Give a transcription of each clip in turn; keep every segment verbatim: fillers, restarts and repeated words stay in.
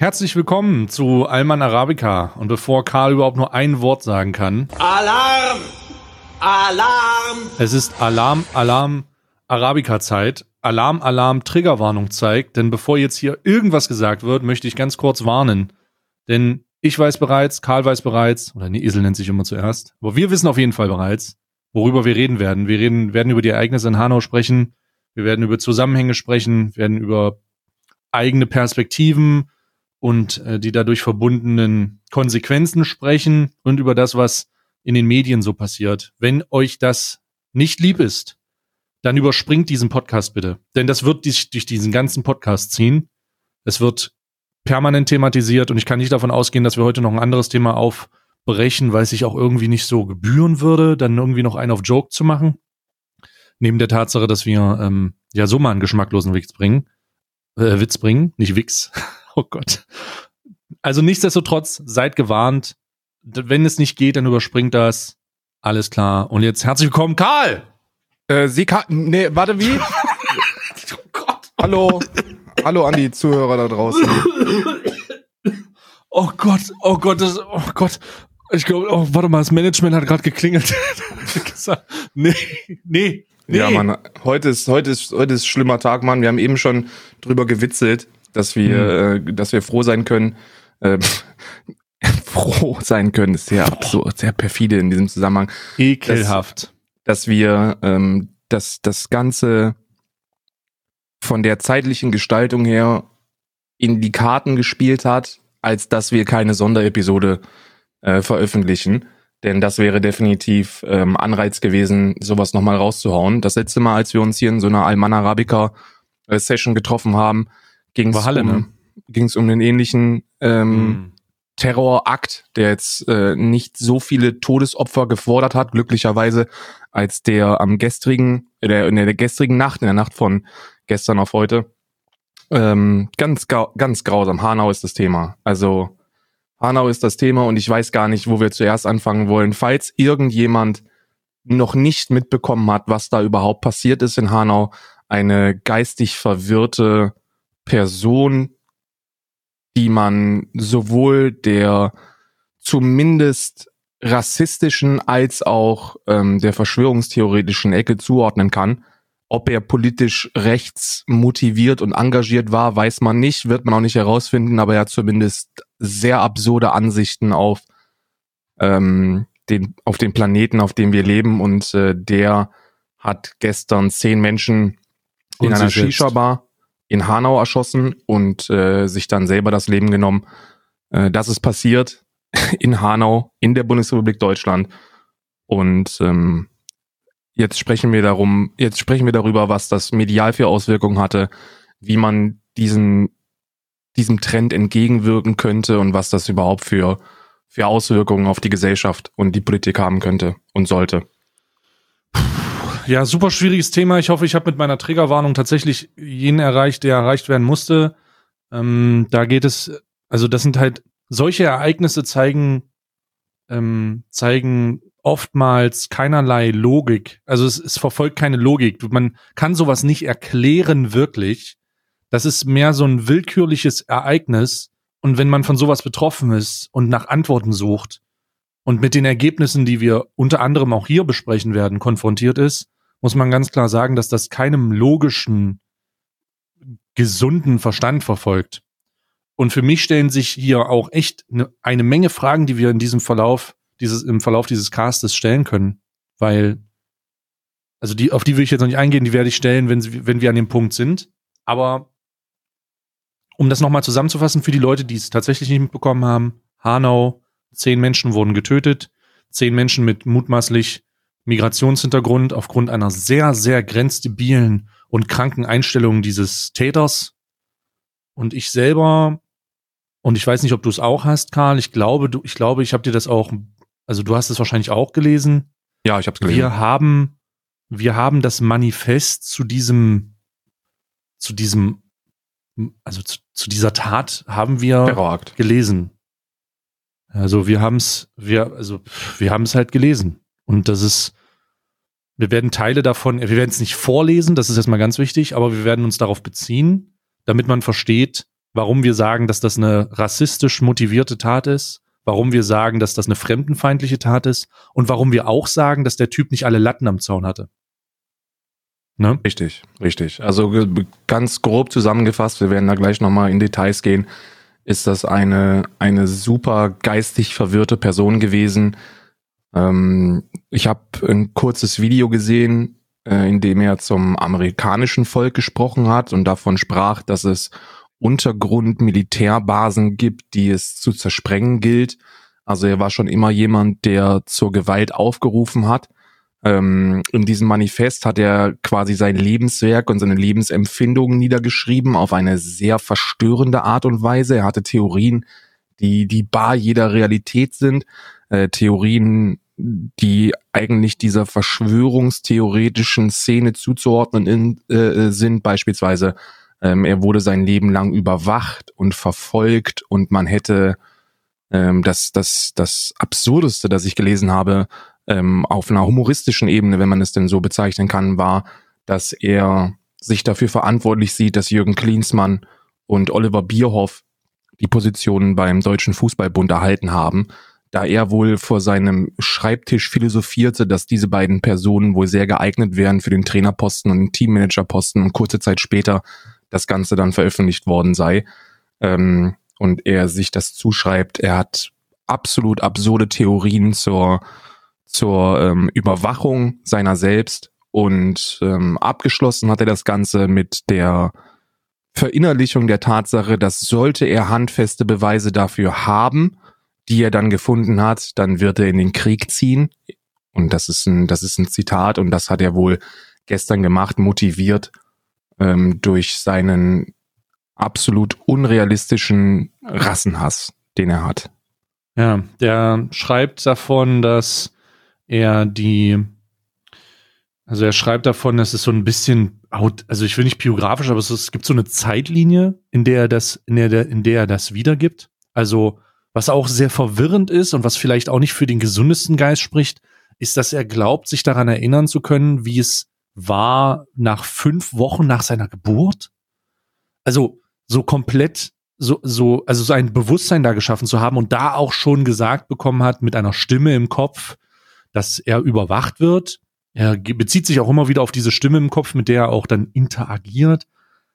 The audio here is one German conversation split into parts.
Herzlich willkommen zu Alman Arabica. Und bevor Karl überhaupt nur ein Wort sagen kann... Alarm! Alarm! Es ist Alarm, Alarm, Arabica-Zeit. Alarm, Alarm, Triggerwarnung zeigt. Denn bevor jetzt hier irgendwas gesagt wird, möchte ich ganz kurz warnen. Denn ich weiß bereits, Karl weiß bereits, oder nee, Esel nennt sich immer zuerst. Aber wir wissen auf jeden Fall bereits, worüber wir reden werden. Wir reden, werden über die Ereignisse in Hanau sprechen. Wir werden über Zusammenhänge sprechen, werden über eigene Perspektiven und äh, die dadurch verbundenen Konsequenzen sprechen und über das, was in den Medien so passiert. Wenn euch das nicht lieb ist, dann überspringt diesen Podcast bitte. Denn das wird dich durch diesen ganzen Podcast ziehen. Es wird permanent thematisiert und ich kann nicht davon ausgehen, dass wir heute noch ein anderes Thema aufbrechen, weil es sich auch irgendwie nicht so gebühren würde, dann irgendwie noch einen auf Joke zu machen. Neben der Tatsache, dass wir ähm, ja so mal einen geschmacklosen Witz bringen. Äh, Witz bringen, nicht Wix. Oh Gott. Also nichtsdestotrotz, seid gewarnt. Wenn es nicht geht, dann überspringt das. Alles klar. Und jetzt herzlich willkommen, Karl! Äh, Sie kann, nee, warte, wie? Oh Gott. Hallo, hallo an die Zuhörer da draußen. Oh Gott, oh Gott, das, oh Gott. Ich glaube, oh, warte mal, das Management hat gerade geklingelt. nee, nee, nee. Ja, Mann, heute ist, heute ist, heute ist ein schlimmer Tag, Mann. Wir haben eben schon drüber gewitzelt, dass wir, mhm. äh, dass wir froh sein können, äh, froh sein können, ist sehr absurd, sehr perfide in diesem Zusammenhang. Ekelhaft. Dass, dass wir, ähm, dass das Ganze von der zeitlichen Gestaltung her in die Karten gespielt hat, als dass wir keine Sonderepisode äh, veröffentlichen. Denn das wäre definitiv ähm, Anreiz gewesen, sowas nochmal rauszuhauen. Das letzte Mal, als wir uns hier in so einer Alman Arabica äh, Session getroffen haben, ging es Halle, um, ne? ging's um den ähnlichen ähm, Mhm. Terrorakt, der jetzt äh, nicht so viele Todesopfer gefordert hat, glücklicherweise, als der am gestrigen, der, in der gestrigen Nacht, in der Nacht von gestern auf heute. Ähm, ganz, ganz grausam. Hanau ist das Thema. Also Hanau ist das Thema und ich weiß gar nicht, wo wir zuerst anfangen wollen. Falls irgendjemand noch nicht mitbekommen hat, was da überhaupt passiert ist in Hanau, eine geistig verwirrte Person, die man sowohl der zumindest rassistischen als auch ähm, der verschwörungstheoretischen Ecke zuordnen kann. Ob er politisch rechts motiviert und engagiert war, weiß man nicht, wird man auch nicht herausfinden, aber er hat zumindest sehr absurde Ansichten auf ähm, den auf den Planeten, auf dem wir leben, und äh, der hat gestern zehn Menschen in einer Shisha-Bar in Hanau erschossen und äh, sich dann selber das Leben genommen. Äh, das ist passiert in Hanau, in der Bundesrepublik Deutschland. Und ähm, jetzt sprechen wir darum, jetzt sprechen wir darüber, was das medial für Auswirkungen hatte, wie man diesen diesem Trend entgegenwirken könnte und was das überhaupt für für Auswirkungen auf die Gesellschaft und die Politik haben könnte und sollte. Ja, super schwieriges Thema. Ich hoffe, ich habe mit meiner Triggerwarnung tatsächlich jenen erreicht, der erreicht werden musste. Ähm, da geht es, also das sind halt, solche Ereignisse zeigen, ähm, zeigen oftmals keinerlei Logik. Also es, es verfolgt keine Logik. Man kann sowas nicht erklären wirklich. Das ist mehr so ein willkürliches Ereignis. Und wenn man von sowas betroffen ist und nach Antworten sucht und mit den Ergebnissen, die wir unter anderem auch hier besprechen werden, konfrontiert ist, muss man ganz klar sagen, dass das keinem logischen, gesunden Verstand verfolgt. Und für mich stellen sich hier auch echt eine, eine Menge Fragen, die wir in diesem Verlauf, dieses, im Verlauf dieses Castes stellen können. Weil, also die, auf die will ich jetzt noch nicht eingehen, die werde ich stellen, wenn, sie, wenn wir an dem Punkt sind. Aber um das nochmal zusammenzufassen für die Leute, die es tatsächlich nicht mitbekommen haben, Hanau, zehn Menschen wurden getötet, zehn Menschen mit mutmaßlich Migrationshintergrund aufgrund einer sehr, sehr grenzdebilen und kranken Einstellung dieses Täters. Und ich selber, und ich weiß nicht, ob du es auch hast, Karl, ich glaube, du, ich glaube, ich habe dir das auch, also du hast es wahrscheinlich auch gelesen. Ja, ich habe es gelesen. Wir haben, wir haben das Manifest zu diesem, zu diesem, also zu, zu dieser Tat haben wir Terrorakt gelesen. Also wir haben es, wir, also wir haben es halt gelesen. Und das ist, wir werden Teile davon, wir werden es nicht vorlesen, das ist erstmal ganz wichtig, aber wir werden uns darauf beziehen, damit man versteht, warum wir sagen, dass das eine rassistisch motivierte Tat ist, warum wir sagen, dass das eine fremdenfeindliche Tat ist und warum wir auch sagen, dass der Typ nicht alle Latten am Zaun hatte. Ne? Richtig, richtig. Also ganz grob zusammengefasst, wir werden da gleich nochmal in Details gehen, ist das eine, eine super geistig verwirrte Person gewesen. Ähm, ich habe ein kurzes Video gesehen, äh, in dem er zum amerikanischen Volk gesprochen hat und davon sprach, dass es Untergrund-Militärbasen gibt, die es zu zersprengen gilt. Also er war schon immer jemand, der zur Gewalt aufgerufen hat. Ähm, in diesem Manifest hat er quasi sein Lebenswerk und seine Lebensempfindungen niedergeschrieben auf eine sehr verstörende Art und Weise. Er hatte Theorien, die die bar jeder Realität sind. Äh, Theorien, die eigentlich dieser verschwörungstheoretischen Szene zuzuordnen in, äh, sind. Beispielsweise, ähm, er wurde sein Leben lang überwacht und verfolgt und man hätte ähm, das, das, das Absurdeste, das ich gelesen habe, ähm, auf einer humoristischen Ebene, wenn man es denn so bezeichnen kann, war, dass er sich dafür verantwortlich sieht, dass Jürgen Klinsmann und Oliver Bierhoff die Positionen beim Deutschen Fußballbund erhalten haben, da er wohl vor seinem Schreibtisch philosophierte, dass diese beiden Personen wohl sehr geeignet wären für den Trainerposten und den Teammanagerposten und kurze Zeit später das Ganze dann veröffentlicht worden sei. Ähm, und er sich das zuschreibt, er hat absolut absurde Theorien zur zur ähm, Überwachung seiner selbst und ähm, abgeschlossen hat er das Ganze mit der Verinnerlichung der Tatsache, dass sollte er handfeste Beweise dafür haben, die er dann gefunden hat, dann wird er in den Krieg ziehen. Und das ist ein, das ist ein Zitat und das hat er wohl gestern gemacht, motiviert ähm, durch seinen absolut unrealistischen Rassenhass, den er hat. Ja, der schreibt davon, dass er die, also er schreibt davon, dass es so ein bisschen, also ich will nicht biografisch, aber es, ist, es gibt so eine Zeitlinie, in der er das, in der, in der er das wiedergibt. Also was auch sehr verwirrend ist und was vielleicht auch nicht für den gesundesten Geist spricht, ist, dass er glaubt, sich daran erinnern zu können, wie es war nach fünf Wochen nach seiner Geburt. Also so komplett, so, so, also so ein Bewusstsein da geschaffen zu haben und da auch schon gesagt bekommen hat mit einer Stimme im Kopf, dass er überwacht wird. Er bezieht sich auch immer wieder auf diese Stimme im Kopf, mit der er auch dann interagiert.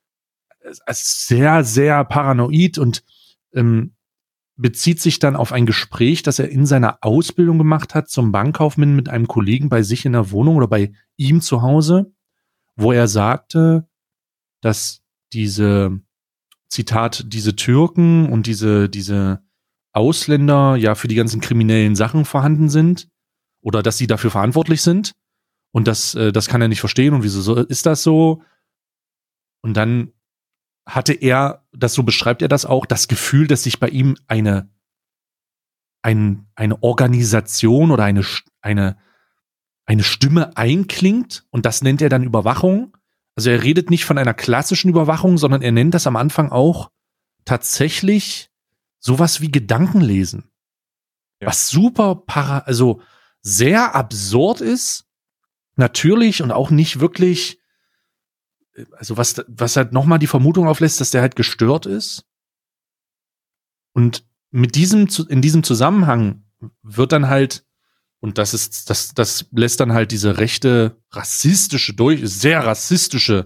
Es ist sehr, sehr paranoid und ähm, bezieht sich dann auf ein Gespräch, das er in seiner Ausbildung gemacht hat zum Bankkaufmann mit einem Kollegen bei sich in der Wohnung oder bei ihm zu Hause, wo er sagte, dass diese, Zitat, diese Türken und diese, diese Ausländer ja für die ganzen kriminellen Sachen vorhanden sind oder dass sie dafür verantwortlich sind und das, äh, das kann er nicht verstehen und wieso ist das so? Und dann hatte er, das so beschreibt er das auch, das Gefühl, dass sich bei ihm eine, ein, eine Organisation oder eine, eine, eine Stimme einklingt und das nennt er dann Überwachung. Also er redet nicht von einer klassischen Überwachung, sondern er nennt das am Anfang auch tatsächlich sowas wie Gedankenlesen. Ja. Was super para, also sehr absurd ist, natürlich und auch nicht wirklich, also was, was halt nochmal die Vermutung auflässt, dass der halt gestört ist. Und mit diesem, in diesem Zusammenhang wird dann halt, und das ist, das, das lässt dann halt diese rechte, rassistische, durch, sehr rassistische,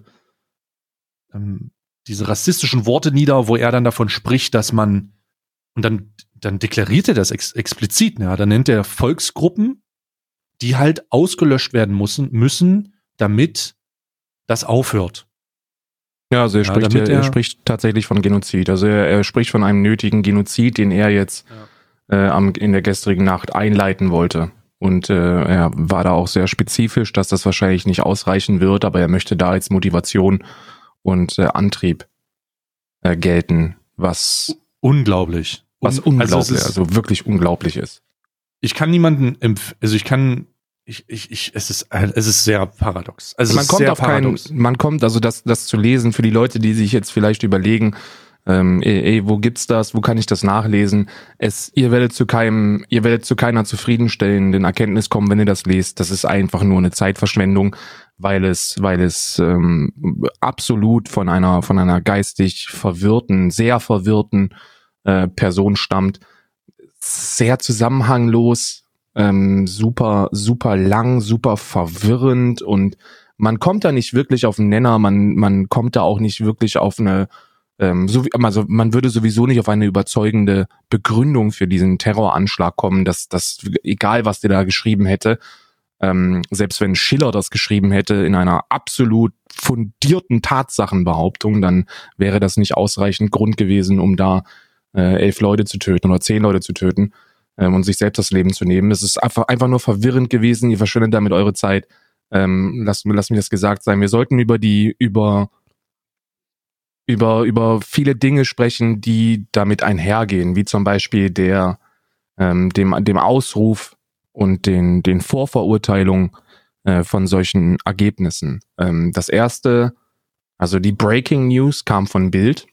ähm, diese rassistischen Worte nieder, wo er dann davon spricht, dass man, und dann, dann deklariert er das ex, explizit, ja, dann nennt er Volksgruppen, die halt ausgelöscht werden müssen, müssen, damit das aufhört. Ja, also er, ja, spricht, er, er, er spricht tatsächlich von Genozid. Also er, er spricht von einem nötigen Genozid, den er jetzt ja. äh, am, in der gestrigen Nacht einleiten wollte. Und äh, er war da auch sehr spezifisch, dass das wahrscheinlich nicht ausreichen wird, aber er möchte da als Motivation und äh, Antrieb äh, gelten, was unglaublich. Was Un- unglaublich, also, ist, also wirklich unglaublich ist. Ich kann niemanden, empf- also ich kann Ich, ich, ich, es ist, es ist sehr paradox. Also man kommt auf paradox. keinen, man kommt, also das, das zu lesen für die Leute, die sich jetzt vielleicht überlegen, ähm, ey, ey, wo gibt's das, wo kann ich das nachlesen? Es, ihr werdet zu keinem, ihr werdet zu keiner zufriedenstellenden Erkenntnis kommen, wenn ihr das lest. Das ist einfach nur eine Zeitverschwendung. weil es, weil es ähm, absolut von einer, von einer geistig verwirrten, sehr verwirrten äh, Person stammt. Sehr zusammenhanglos, ähm, super, super lang, super verwirrend und man kommt da nicht wirklich auf einen Nenner, man, man kommt da auch nicht wirklich auf eine, ähm, so wie, also man würde sowieso nicht auf eine überzeugende Begründung für diesen Terroranschlag kommen, dass, dass egal was der da geschrieben hätte, ähm, selbst wenn Schiller das geschrieben hätte in einer absolut fundierten Tatsachenbehauptung, dann wäre das nicht ausreichend Grund gewesen, um da Äh, elf Leute zu töten oder zehn Leute zu töten ähm, und sich selbst das Leben zu nehmen. Es ist einfach einfach nur verwirrend gewesen. Ihr verschwendet damit eure Zeit. Ähm, lasst, lasst mir das gesagt sein. Wir sollten über die über über über viele Dinge sprechen, die damit einhergehen, wie zum Beispiel der ähm, dem dem Ausruf und den den Vorverurteilungen äh, von solchen Ergebnissen. Ähm, das erste, also die Breaking News kam von Bild.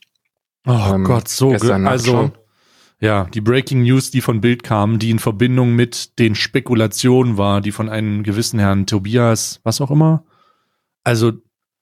Oh ähm, Gott, so ge- also schon. ja, die Breaking News, die von Bild kamen, die in Verbindung mit den Spekulationen war, die von einem gewissen Herrn Tobias, was auch immer. Also,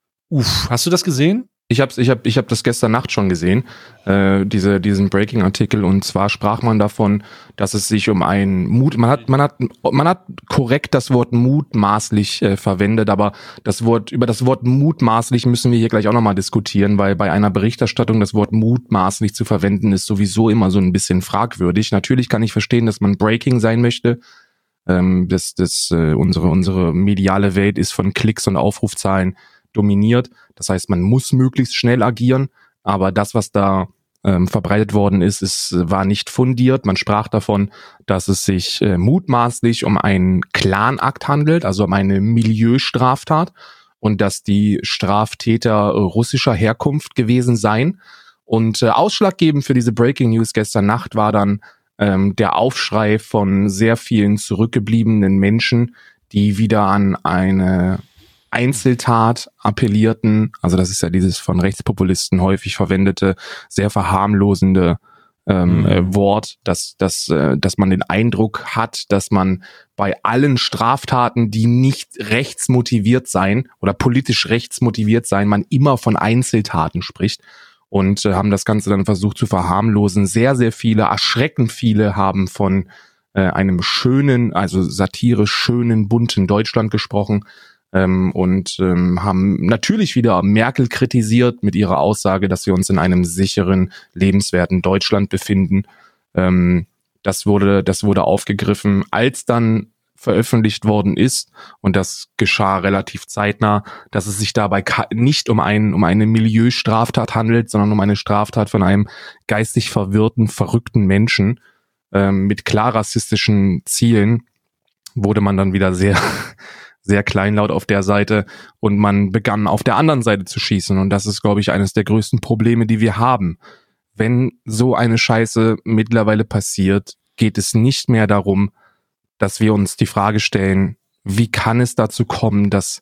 uff, hast du das gesehen? Ich hab's, ich hab, ich hab das gestern Nacht schon gesehen, äh, diese, diesen Breaking-Artikel, und zwar sprach man davon, dass es sich um ein Mut, man hat, man hat, man hat korrekt das Wort mutmaßlich äh, verwendet, aber das Wort, über das Wort mutmaßlich müssen wir hier gleich auch nochmal diskutieren, weil bei einer Berichterstattung das Wort mutmaßlich zu verwenden ist sowieso immer so ein bisschen fragwürdig. Natürlich kann ich verstehen, dass man Breaking sein möchte. Ähm, das, das, äh, unsere, unsere mediale Welt ist von Klicks und Aufrufzahlen dominiert. Das heißt, man muss möglichst schnell agieren, aber das, was da ähm, verbreitet worden ist, ist, war nicht fundiert. Man sprach davon, dass es sich äh, mutmaßlich um einen Clanakt handelt, also um eine Milieustraftat, und dass die Straftäter äh, russischer Herkunft gewesen seien. Und äh, ausschlaggebend für diese Breaking News gestern Nacht war dann ähm, der Aufschrei von sehr vielen zurückgebliebenen Menschen, die wieder an eine Einzeltat appellierten, also das ist ja dieses von Rechtspopulisten häufig verwendete, sehr verharmlosende ähm, mhm. äh, Wort, dass, dass, äh, dass man den Eindruck hat, dass man bei allen Straftaten, die nicht rechtsmotiviert seien oder politisch rechtsmotiviert seien, man immer von Einzeltaten spricht, und äh, haben das Ganze dann versucht zu verharmlosen. Sehr, sehr viele, erschreckend viele haben von äh, einem schönen, also satirisch schönen, bunten Deutschland gesprochen. Ähm, und ähm, haben natürlich wieder Merkel kritisiert mit ihrer Aussage, dass wir uns in einem sicheren, lebenswerten Deutschland befinden. Ähm, das wurde, das wurde aufgegriffen, als dann veröffentlicht worden ist, und das geschah relativ zeitnah, dass es sich dabei nicht um ein, um eine Milieustraftat handelt, sondern um eine Straftat von einem geistig verwirrten, verrückten Menschen ähm, mit klar rassistischen Zielen. Wurde man dann wieder sehr sehr kleinlaut auf der Seite, und man begann auf der anderen Seite zu schießen, und das ist, glaube ich, eines der größten Probleme, die wir haben. Wenn so eine Scheiße mittlerweile passiert, geht es nicht mehr darum, dass wir uns die Frage stellen, wie kann es dazu kommen, dass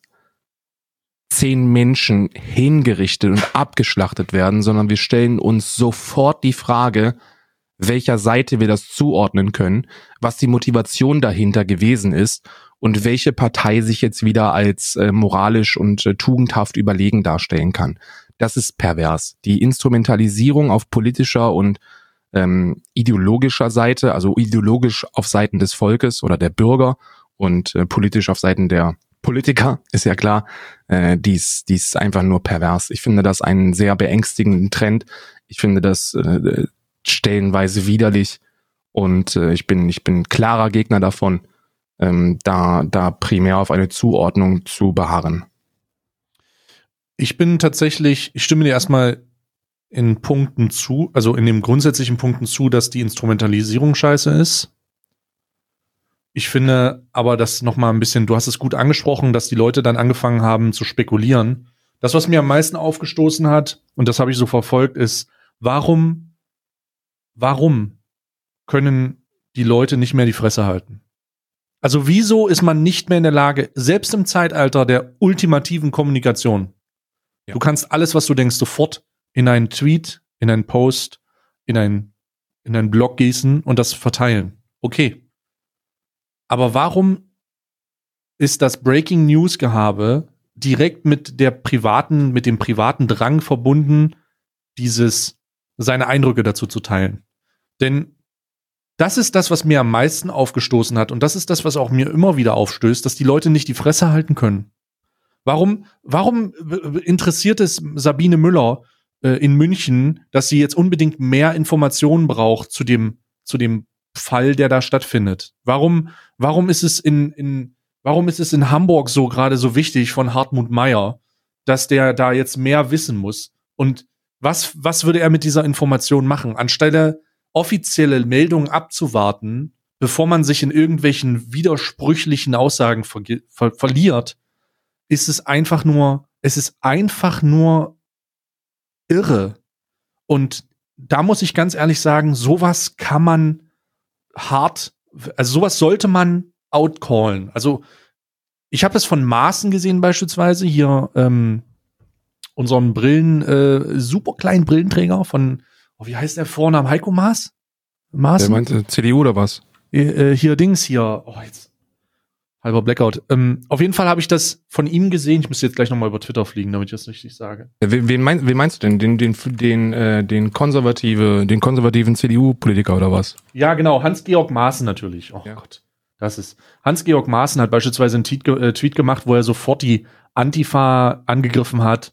zehn Menschen hingerichtet und abgeschlachtet werden, sondern wir stellen uns sofort die Frage, welcher Seite wir das zuordnen können, was die Motivation dahinter gewesen ist und welche Partei sich jetzt wieder als äh, moralisch und äh, tugendhaft überlegen darstellen kann. Das ist pervers. Die Instrumentalisierung auf politischer und ähm, ideologischer Seite, also ideologisch auf Seiten des Volkes oder der Bürger und äh, politisch auf Seiten der Politiker, ist ja klar, äh, dies, dies einfach nur pervers. Ich finde das einen sehr beängstigenden Trend. Ich finde das äh, stellenweise widerlich, und äh, ich bin ich bin klarer Gegner davon, ähm, da da primär auf eine Zuordnung zu beharren. Ich bin tatsächlich, ich stimme dir erstmal in Punkten zu, also in den grundsätzlichen Punkten zu, dass die Instrumentalisierung scheiße ist. Ich finde aber, dass noch mal ein bisschen, du hast es gut angesprochen, dass die Leute dann angefangen haben zu spekulieren. Das, was mir am meisten aufgestoßen hat, und das habe ich so verfolgt, ist, warum Warum können die Leute nicht mehr die Fresse halten? Also wieso ist man nicht mehr in der Lage, selbst im Zeitalter der ultimativen Kommunikation, ja. Du kannst alles, was du denkst, sofort in einen Tweet, in einen Post, in einen, in einen Blog gießen und das verteilen. Okay. Aber warum ist das Breaking News Gehabe direkt mit der privaten, mit dem privaten Drang verbunden, dieses, seine Eindrücke dazu zu teilen. Denn das ist das, was mir am meisten aufgestoßen hat und das ist das, was auch mir immer wieder aufstößt, dass die Leute nicht die Fresse halten können. Warum, warum interessiert es Sabine Müller äh, in München, dass sie jetzt unbedingt mehr Informationen braucht zu dem, zu dem Fall, der da stattfindet? Warum, warum ist es in, in, warum ist es in Hamburg so gerade so wichtig von Hartmut Meyer, dass der da jetzt mehr wissen muss? Und was, was würde er mit dieser Information machen? Anstelle offizielle Meldungen abzuwarten, bevor man sich in irgendwelchen widersprüchlichen Aussagen ver- ver- verliert, ist es einfach nur, es ist einfach nur irre. Und da muss ich ganz ehrlich sagen, sowas kann man hart, also sowas sollte man outcallen. Also ich habe es von Maaßen gesehen beispielsweise, hier ähm, unserem Brillen, äh, super kleinen Brillenträger von, oh, wie heißt der Vorname? Heiko Maas? Maaßen? Der meinte C D U oder was? Äh, hier Dings hier, oh jetzt halber Blackout. Ähm, auf jeden Fall habe ich das von ihm gesehen. Ich muss jetzt gleich nochmal über Twitter fliegen, damit ich das richtig sage. Wen, wen, mein, wen meinst du denn? Den, den, den, äh, den konservative, den konservativen C D U-Politiker oder was? Ja, genau. Hans-Georg Maaßen natürlich. Oh ja. Gott. Das ist. Hans-Georg Maaßen hat beispielsweise einen Tweet, äh, Tweet gemacht, wo er sofort die Antifa angegriffen hat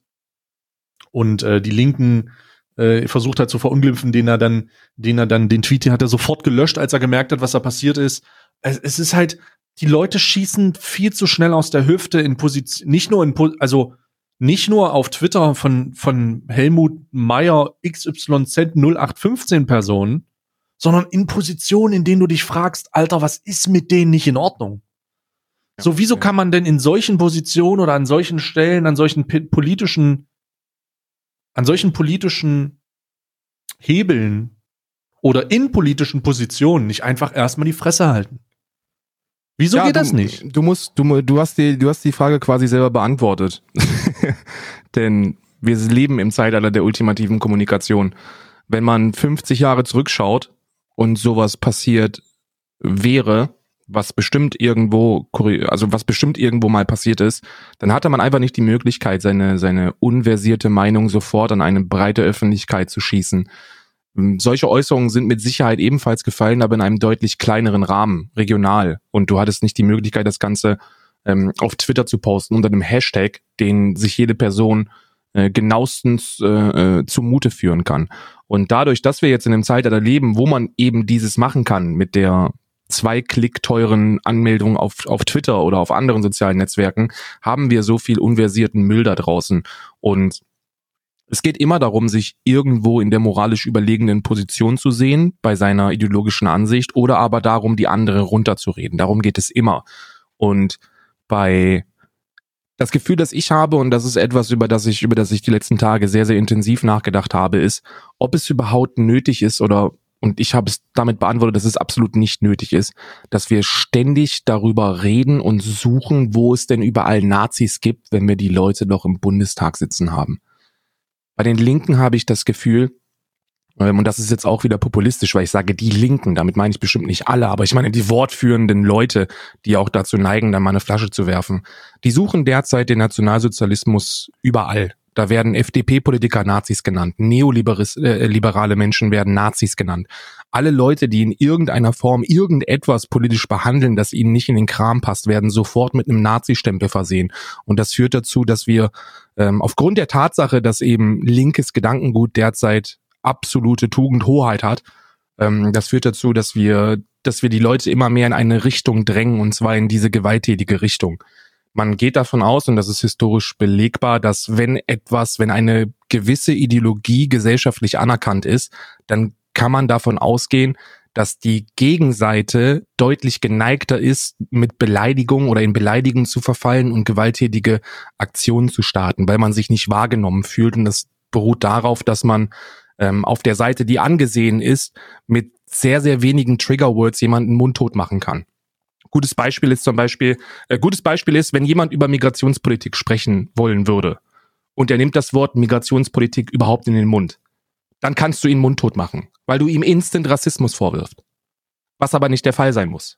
und äh, die Linken äh, versucht hat zu verunglimpfen, den er dann, den er dann, den Tweet, den hat er sofort gelöscht, als er gemerkt hat, was da passiert ist. Es, es ist halt, die Leute schießen viel zu schnell aus der Hüfte in Position, nicht nur in, also nicht nur auf Twitter von, von Helmut Meyer X Y Z null acht fünfzehn Personen, sondern in Positionen, in denen du dich fragst, Alter, was ist mit denen nicht in Ordnung? Ja, so, wieso okay. kann man denn in solchen Positionen oder an solchen Stellen, an solchen politischen, an solchen politischen Hebeln oder in politischen Positionen nicht einfach erstmal die Fresse halten? Wieso ja, geht du, das nicht? Du musst, du, du hast die, du hast die Frage quasi selber beantwortet. Denn wir leben im Zeitalter der ultimativen Kommunikation. Wenn man fünfzig Jahre zurückschaut und sowas passiert wäre, was bestimmt irgendwo, also was bestimmt irgendwo mal passiert ist, dann hatte man einfach nicht die Möglichkeit, seine, seine unversierte Meinung sofort an eine breite Öffentlichkeit zu schießen. Solche Äußerungen sind mit Sicherheit ebenfalls gefallen, aber in einem deutlich kleineren Rahmen, regional. Und du hattest nicht die Möglichkeit, das Ganze ähm, auf Twitter zu posten unter einem Hashtag, den sich jede Person äh, genauestens äh, äh, zumute führen kann. Und dadurch, dass wir jetzt in einem Zeitalter leben, wo man eben dieses machen kann mit der zwei Klick teuren Anmeldung auf, auf Twitter oder auf anderen sozialen Netzwerken, haben wir so viel unversierten Müll da draußen. Und es geht immer darum, sich irgendwo in der moralisch überlegenen Position zu sehen, bei seiner ideologischen Ansicht, oder aber darum, die andere runterzureden. Darum geht es immer. Und bei das Gefühl, das ich habe, und das ist etwas, über das ich, über das ich die letzten Tage sehr, sehr intensiv nachgedacht habe, ist, ob es überhaupt nötig ist oder, und ich habe es damit beantwortet, dass es absolut nicht nötig ist, dass wir ständig darüber reden und suchen, wo es denn überall Nazis gibt, wenn wir die Leute doch im Bundestag sitzen haben. Bei den Linken habe ich das Gefühl, ähm, und das ist jetzt auch wieder populistisch, weil ich sage die Linken, damit meine ich bestimmt nicht alle, aber ich meine die wortführenden Leute, die auch dazu neigen, dann mal eine Flasche zu werfen. Die suchen derzeit Nationalsozialismus überall. Da werden F D P-Politiker Nazis genannt, neoliberale Menschen werden Nazis genannt. Alle Leute, die in irgendeiner Form irgendetwas politisch behandeln, das ihnen nicht in den Kram passt, werden sofort mit einem Nazi-Stempel versehen. Und das führt dazu, dass wir ähm, aufgrund der Tatsache, dass eben linkes Gedankengut derzeit absolute Tugendhoheit hat, ähm, das führt dazu, dass wir, dass wir die Leute immer mehr in eine Richtung drängen, und zwar in diese gewalttätige Richtung. Man geht davon aus, und das ist historisch belegbar, dass wenn etwas, wenn eine gewisse Ideologie gesellschaftlich anerkannt ist, dann kann man davon ausgehen, dass die Gegenseite deutlich geneigter ist, mit Beleidigung oder in Beleidigung zu verfallen und gewalttätige Aktionen zu starten, weil man sich nicht wahrgenommen fühlt. Und das beruht darauf, dass man ähm, auf der Seite, die angesehen ist, mit sehr, sehr wenigen Triggerwords jemanden mundtot machen kann. Gutes Beispiel ist zum Beispiel, äh, gutes Beispiel ist, wenn jemand über Migrationspolitik sprechen wollen würde und er nimmt das Wort Migrationspolitik überhaupt in den Mund, dann kannst du ihn mundtot machen, weil du ihm instant Rassismus vorwirfst. Was aber nicht der Fall sein muss.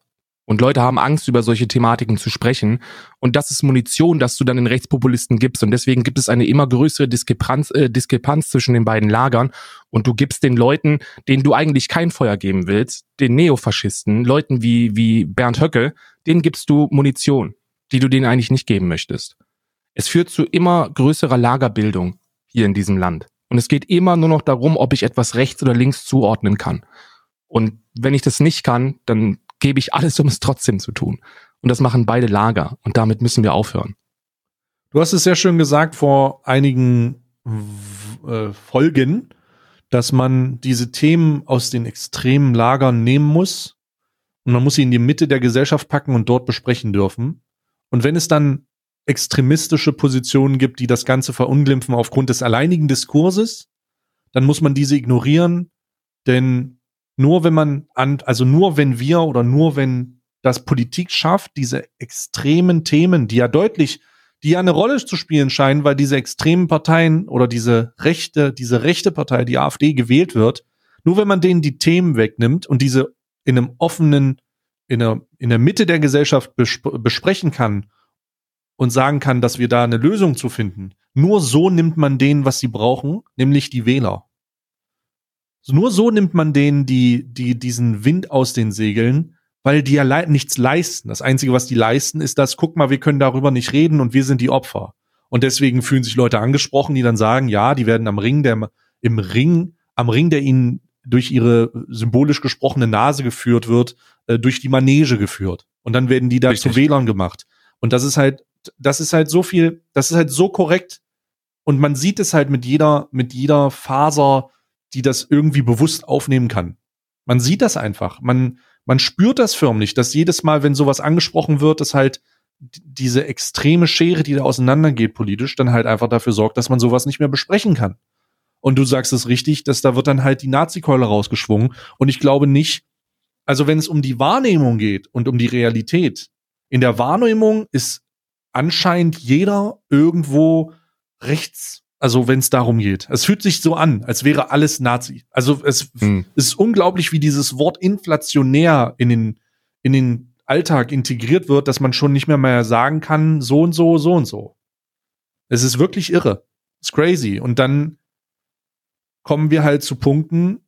Und Leute haben Angst, über solche Thematiken zu sprechen. Und das ist Munition, das du dann den Rechtspopulisten gibst. Und deswegen gibt es eine immer größere Diskrepanz, äh, Diskrepanz zwischen den beiden Lagern. Und du gibst den Leuten, denen du eigentlich kein Feuer geben willst, den Neofaschisten, Leuten wie, wie Bernd Höcke, denen gibst du Munition, die du denen eigentlich nicht geben möchtest. Es führt zu immer größerer Lagerbildung hier in diesem Land. Und es geht immer nur noch darum, ob ich etwas rechts oder links zuordnen kann. Und wenn ich das nicht kann, dann gebe ich alles, um es trotzdem zu tun. Und das machen beide Lager. Und damit müssen wir aufhören. Du hast es sehr schön gesagt vor einigen äh, Folgen, dass man diese Themen aus den extremen Lagern nehmen muss und man muss sie in die Mitte der Gesellschaft packen und dort besprechen dürfen. Und wenn es dann extremistische Positionen gibt, die das Ganze verunglimpfen aufgrund des alleinigen Diskurses, dann muss man diese ignorieren, denn nur wenn man an, also nur wenn wir oder nur wenn das Politik schafft, diese extremen Themen, die ja deutlich, die ja eine Rolle zu spielen scheinen, weil diese extremen Parteien oder diese rechte, diese rechte Partei, die AfD, gewählt wird, nur wenn man denen die Themen wegnimmt und diese in einem offenen, in der, in der Mitte der Gesellschaft besp- besprechen kann und sagen kann, dass wir da eine Lösung zu finden, nur so nimmt man denen, was sie brauchen, nämlich die Wähler. Nur so nimmt man denen die, die, diesen Wind aus den Segeln, weil die ja le- nichts leisten. Das Einzige, was die leisten, ist das, guck mal, wir können darüber nicht reden und wir sind die Opfer. Und deswegen fühlen sich Leute angesprochen, die dann sagen, ja, die werden am Ring, der, im Ring, am Ring, der ihnen durch ihre symbolisch gesprochene Nase geführt wird, äh, durch die Manege geführt. Und dann werden die da Richtig. zu Wählern gemacht. Und das ist halt, das ist halt so viel, das ist halt so korrekt. Und man sieht es halt mit jeder, mit jeder Faser, die das irgendwie bewusst aufnehmen kann. Man sieht das einfach. Man, man spürt das förmlich, dass jedes Mal, wenn sowas angesprochen wird, dass halt d- diese extreme Schere, die da auseinandergeht politisch, dann halt einfach dafür sorgt, dass man sowas nicht mehr besprechen kann. Und du sagst es richtig, dass da wird dann halt die Nazi-Keule rausgeschwungen. Und ich glaube nicht, also wenn es um die Wahrnehmung geht und um die Realität, in der Wahrnehmung ist anscheinend jeder irgendwo rechts. Also wenn es darum geht. Es fühlt sich so an, als wäre alles Nazi. Also es Hm. ist unglaublich, wie dieses Wort inflationär in den, in den Alltag integriert wird, dass man schon nicht mehr mehr sagen kann, so und so, so und so. Es ist wirklich irre. Es ist crazy. Und dann kommen wir halt zu Punkten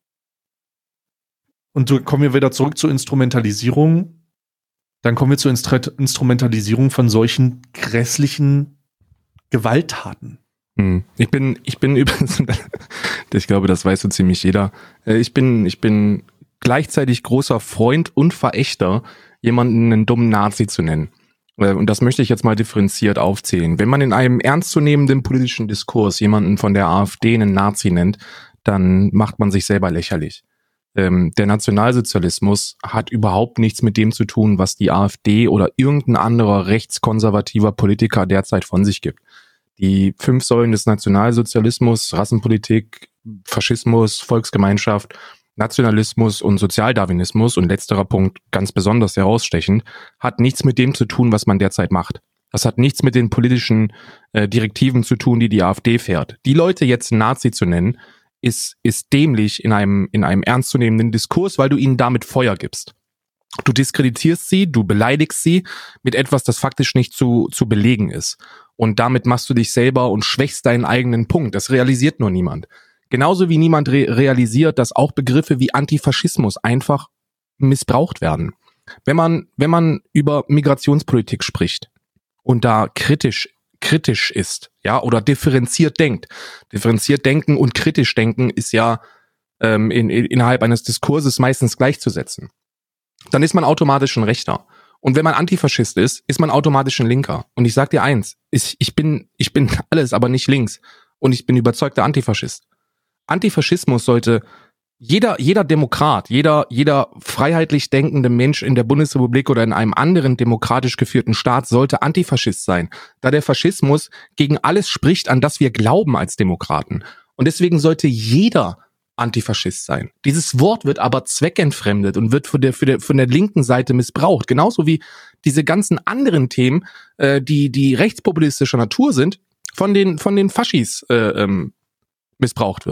und so kommen wir wieder zurück zur Instrumentalisierung. Dann kommen wir zur Instru- Instrumentalisierung von solchen grässlichen Gewalttaten. Ich bin, ich bin übrigens, ich glaube, das weiß so ziemlich jeder. Ich bin, ich bin gleichzeitig großer Freund und Verächter, jemanden einen dummen Nazi zu nennen. Und das möchte ich jetzt mal differenziert aufzählen. Wenn man in einem ernstzunehmenden politischen Diskurs jemanden von der AfD einen Nazi nennt, dann macht man sich selber lächerlich. Ähm, der Nationalsozialismus hat überhaupt nichts mit dem zu tun, was die AfD oder irgendein anderer rechtskonservativer Politiker derzeit von sich gibt. Die fünf Säulen des Nationalsozialismus, Rassenpolitik, Faschismus, Volksgemeinschaft, Nationalismus und Sozialdarwinismus, und letzterer Punkt ganz besonders herausstechend, hat nichts mit dem zu tun, was man derzeit macht. Das hat nichts mit den politischen äh, Direktiven zu tun, die die AfD fährt. Die Leute jetzt Nazi zu nennen, ist, ist dämlich in einem, in einem ernstzunehmenden Diskurs, weil du ihnen damit Feuer gibst. Du diskreditierst sie, du beleidigst sie mit etwas, das faktisch nicht zu, zu belegen ist. Und damit machst du dich selber und schwächst deinen eigenen Punkt. Das realisiert nur niemand. Genauso wie niemand re- realisiert, dass auch Begriffe wie Antifaschismus einfach missbraucht werden. Wenn man, wenn man über Migrationspolitik spricht und da kritisch, kritisch ist, ja, oder differenziert denkt. Differenziert denken und kritisch denken ist ja ähm, in, in, innerhalb eines Diskurses meistens gleichzusetzen. Dann ist man automatisch ein Rechter. Und wenn man Antifaschist ist, ist man automatisch ein Linker. Und ich sag dir eins, ich, ich bin, ich bin alles, aber nicht links. Und ich bin überzeugter Antifaschist. Antifaschismus sollte jeder, jeder Demokrat, jeder, jeder freiheitlich denkende Mensch in der Bundesrepublik oder in einem anderen demokratisch geführten Staat sollte Antifaschist sein, da der Faschismus gegen alles spricht, an das wir glauben als Demokraten. Und deswegen sollte jeder Antifaschist sein. Dieses Wort wird aber zweckentfremdet und wird von der, für der, von der linken Seite missbraucht. Genauso wie diese ganzen anderen Themen, äh, die, die rechtspopulistischer Natur sind, von den, von den Faschis äh, ähm, missbraucht wird.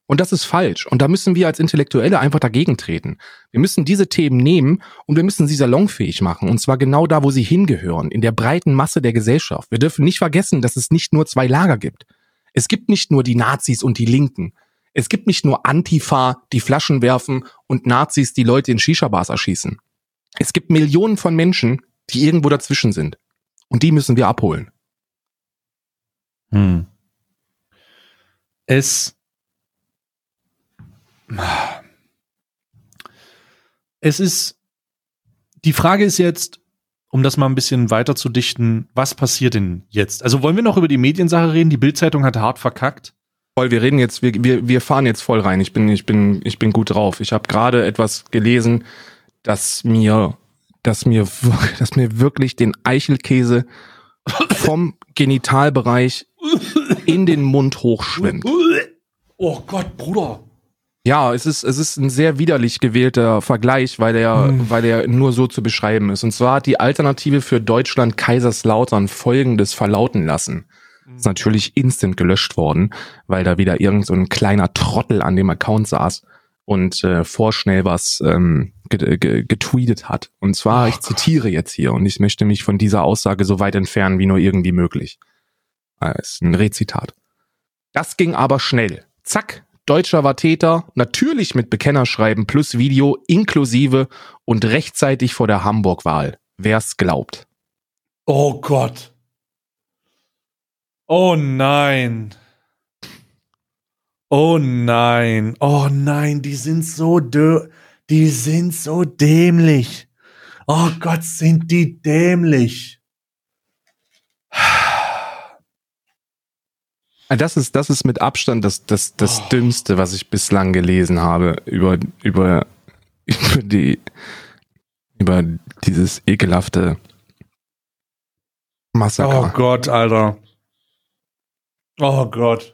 Und das ist falsch. Und da müssen wir als Intellektuelle einfach dagegen treten. Wir müssen diese Themen nehmen und wir müssen sie salonfähig machen. Und zwar genau da, wo sie hingehören, in der breiten Masse der Gesellschaft. Wir dürfen nicht vergessen, dass es nicht nur zwei Lager gibt. Es gibt nicht nur die Nazis und die Linken. Es gibt nicht nur Antifa, die Flaschen werfen und Nazis, die Leute in Shisha-Bars erschießen. Es gibt Millionen von Menschen, die irgendwo dazwischen sind. Und die müssen wir abholen. Hm. Es Es ist, die Frage ist jetzt, um das mal ein bisschen weiter zu dichten, was passiert denn jetzt? Also wollen wir noch über die Mediensache reden? Die Bild-Zeitung hat hart verkackt. Voll, wir reden jetzt, wir, wir, wir fahren jetzt voll rein. Ich bin, ich bin, ich bin gut drauf. Ich habe gerade etwas gelesen, das mir, das mir, das mir wirklich den Eichelkäse vom Genitalbereich in den Mund hochschwimmt. Oh Gott, Bruder. Ja, es ist, es ist ein sehr widerlich gewählter Vergleich, weil er, hm. weil er nur so zu beschreiben ist. Und zwar hat die Alternative für Deutschland Kaiserslautern Folgendes verlauten lassen. Hm. Ist natürlich instant gelöscht worden, weil da wieder irgend so ein kleiner Trottel an dem Account saß und äh, vorschnell was ähm, get- get- getweetet hat. Und zwar, oh, ich zitiere Gott. jetzt hier und ich möchte mich von dieser Aussage so weit entfernen, wie nur irgendwie möglich. Das ist ein Rezitat. Das ging aber schnell. Zack. Deutscher war Täter, natürlich mit Bekennerschreiben plus Video inklusive und rechtzeitig vor der Hamburg-Wahl. Wer's glaubt. Oh Gott. Oh nein. Oh nein. Oh nein, die sind so dö- die sind so dämlich. Oh Gott, sind die dämlich. Das ist, das ist mit Abstand das, das, das oh. Dümmste, was ich bislang gelesen habe über, über, über die, über dieses ekelhafte Massaker. Oh Gott, Alter. Oh Gott.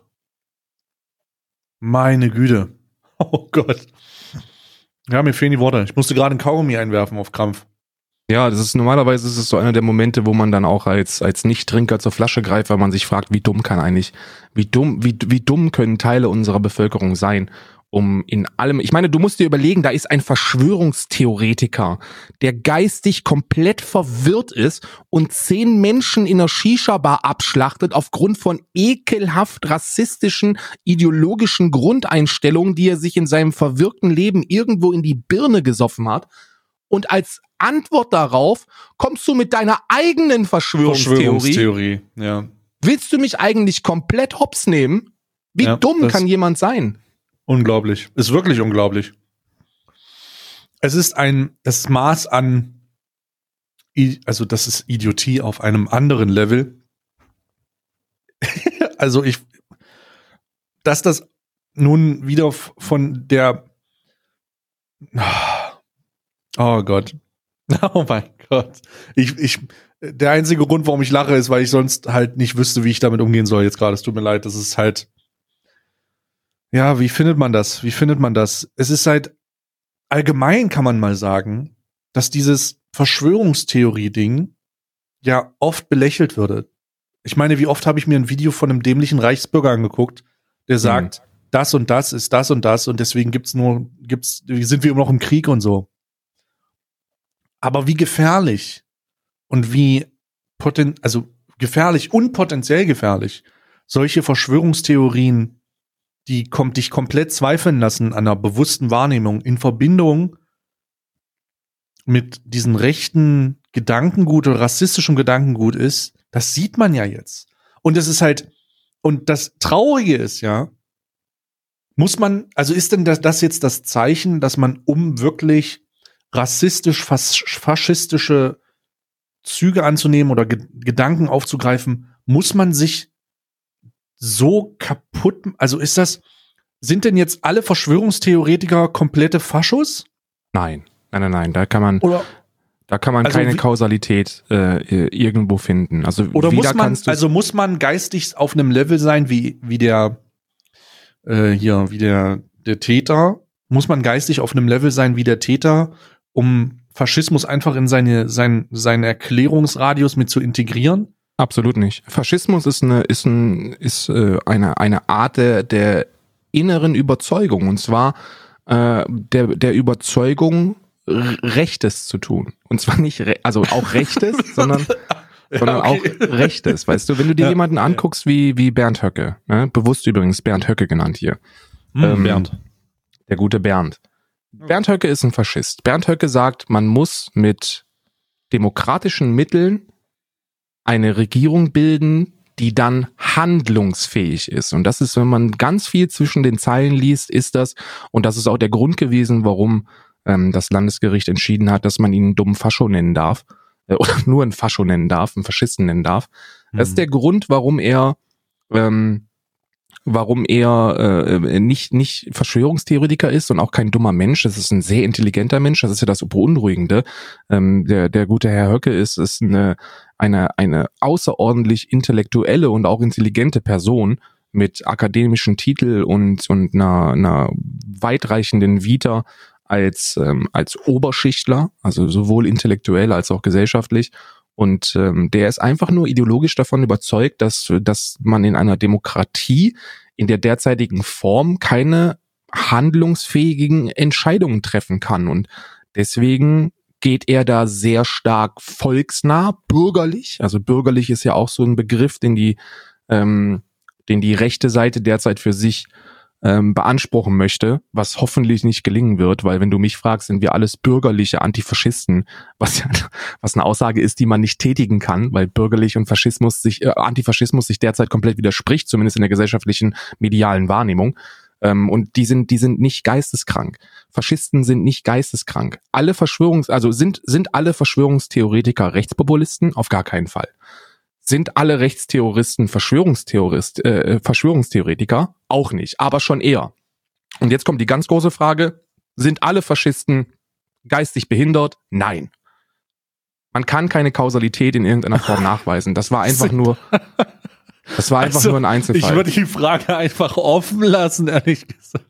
Meine Güte. Oh Gott. Ja, mir fehlen die Worte. Ich musste gerade einen Kaugummi einwerfen auf Krampf. Ja, das ist normalerweise ist es so einer der Momente, wo man dann auch als als Nicht-Trinker zur Flasche greift, weil man sich fragt, wie dumm kann eigentlich, wie dumm, wie wie dumm können Teile unserer Bevölkerung sein, um in allem, ich meine, du musst dir überlegen, da ist ein Verschwörungstheoretiker, der geistig komplett verwirrt ist und zehn Menschen in einer Shisha-Bar abschlachtet aufgrund von ekelhaft rassistischen, ideologischen Grundeinstellungen, die er sich in seinem verwirrten Leben irgendwo in die Birne gesoffen hat. Und als Antwort darauf kommst du mit deiner eigenen Verschwörungstheorie. Verschwörungstheorie, ja. Willst du mich eigentlich komplett hops nehmen? Wie ja, dumm kann jemand sein? Unglaublich. Ist wirklich unglaublich. Es ist ein, das Maß an, also das ist Idiotie auf einem anderen Level. Also ich, dass das nun wieder von der, oh Gott. Oh mein Gott. Ich, ich, der einzige Grund, warum ich lache, ist, weil ich sonst halt nicht wüsste, wie ich damit umgehen soll jetzt gerade. Es tut mir leid. Das ist halt, ja, wie findet man das? Wie findet man das? Es ist halt, allgemein kann man mal sagen, dass dieses Verschwörungstheorie-Ding ja oft belächelt würde. Ich meine, wie oft habe ich mir ein Video von einem dämlichen Reichsbürger angeguckt, der sagt, mhm. das und das ist das und das und deswegen gibt's nur, gibt's, sind wir immer noch im Krieg und so. Aber wie gefährlich und wie poten, also gefährlich und potenziell gefährlich solche Verschwörungstheorien, die kommt dich komplett zweifeln lassen an einer bewussten Wahrnehmung in Verbindung mit diesen rechten Gedankengut oder rassistischem Gedankengut ist, das sieht man ja jetzt. Und es ist halt, und das Traurige ist ja, muss man, also ist denn das, das jetzt das Zeichen, dass man, um wirklich rassistisch, fas- faschistische Züge anzunehmen oder Ge- Gedanken aufzugreifen, muss man sich so kaputt, also ist das, sind denn jetzt alle Verschwörungstheoretiker komplette Faschos? Nein, nein, nein, nein, da kann man, oder, da kann man also keine wie, Kausalität äh, irgendwo finden. Also oder muss man, kannst du also muss man geistig auf einem Level sein, wie wie der äh, hier, wie der der Täter, muss man geistig auf einem Level sein wie der Täter, um Faschismus einfach in seine sein seinen Erklärungsradius mit zu integrieren? Absolut nicht. Faschismus ist eine ist ein ist äh, eine eine Art der, der inneren Überzeugung, und zwar äh, der, der Überzeugung, Rechtes zu tun. Und zwar nicht, re- also auch Rechtes, sondern, ja, sondern okay. auch Rechtes. Weißt du, wenn du dir ja, jemanden anguckst wie, wie Bernd Höcke, ne? Bewusst übrigens Bernd Höcke genannt hier. Hm, ähm, Bernd. Der gute Bernd. Bernd Höcke ist ein Faschist. Bernd Höcke sagt, man muss mit demokratischen Mitteln eine Regierung bilden, die dann handlungsfähig ist. Und das ist, wenn man ganz viel zwischen den Zeilen liest, ist das, und das ist auch der Grund gewesen, warum ähm, das Landesgericht entschieden hat, dass man ihn einen dummen Fascho nennen darf, äh, oder nur einen Fascho nennen darf, einen Faschisten nennen darf. Mhm. Das ist der Grund, warum er ähm, warum er äh, nicht nicht Verschwörungstheoretiker ist und auch kein dummer Mensch. Das ist ein sehr intelligenter Mensch. Das ist ja das Beunruhigende. Ähm, der der gute Herr Höcke ist ist eine eine eine außerordentlich intellektuelle und auch intelligente Person mit akademischen Titel und und einer einer weitreichenden Vita als ähm, als Oberschichtler, also sowohl intellektuell als auch gesellschaftlich. Und ähm, der ist einfach nur ideologisch davon überzeugt, dass dass man in einer Demokratie in der derzeitigen Form keine handlungsfähigen Entscheidungen treffen kann. Und deswegen geht er da sehr stark volksnah, bürgerlich. Also bürgerlich ist ja auch so ein Begriff, den die ähm, den die rechte Seite derzeit für sich ähm, beanspruchen möchte, was hoffentlich nicht gelingen wird, weil wenn du mich fragst, sind wir alles bürgerliche Antifaschisten, was ja, was eine Aussage ist, die man nicht tätigen kann, weil bürgerlich und Faschismus sich, äh, Antifaschismus sich derzeit komplett widerspricht, zumindest in der gesellschaftlichen medialen Wahrnehmung. Ähm, und die sind, die sind nicht geisteskrank. Faschisten sind nicht geisteskrank. Alle Verschwörungs, also sind, sind alle Verschwörungstheoretiker Rechtspopulisten? Auf gar keinen Fall. Sind alle Rechtsterroristen Verschwörungstheorist, äh, Verschwörungstheoretiker? Auch nicht, aber schon eher. Und jetzt kommt die ganz große Frage, sind alle Faschisten geistig behindert? Nein. Man kann keine Kausalität in irgendeiner Form nachweisen. Das war einfach nur, das war einfach also, nur ein Einzelfall. Ich würde die Frage einfach offen lassen, ehrlich gesagt.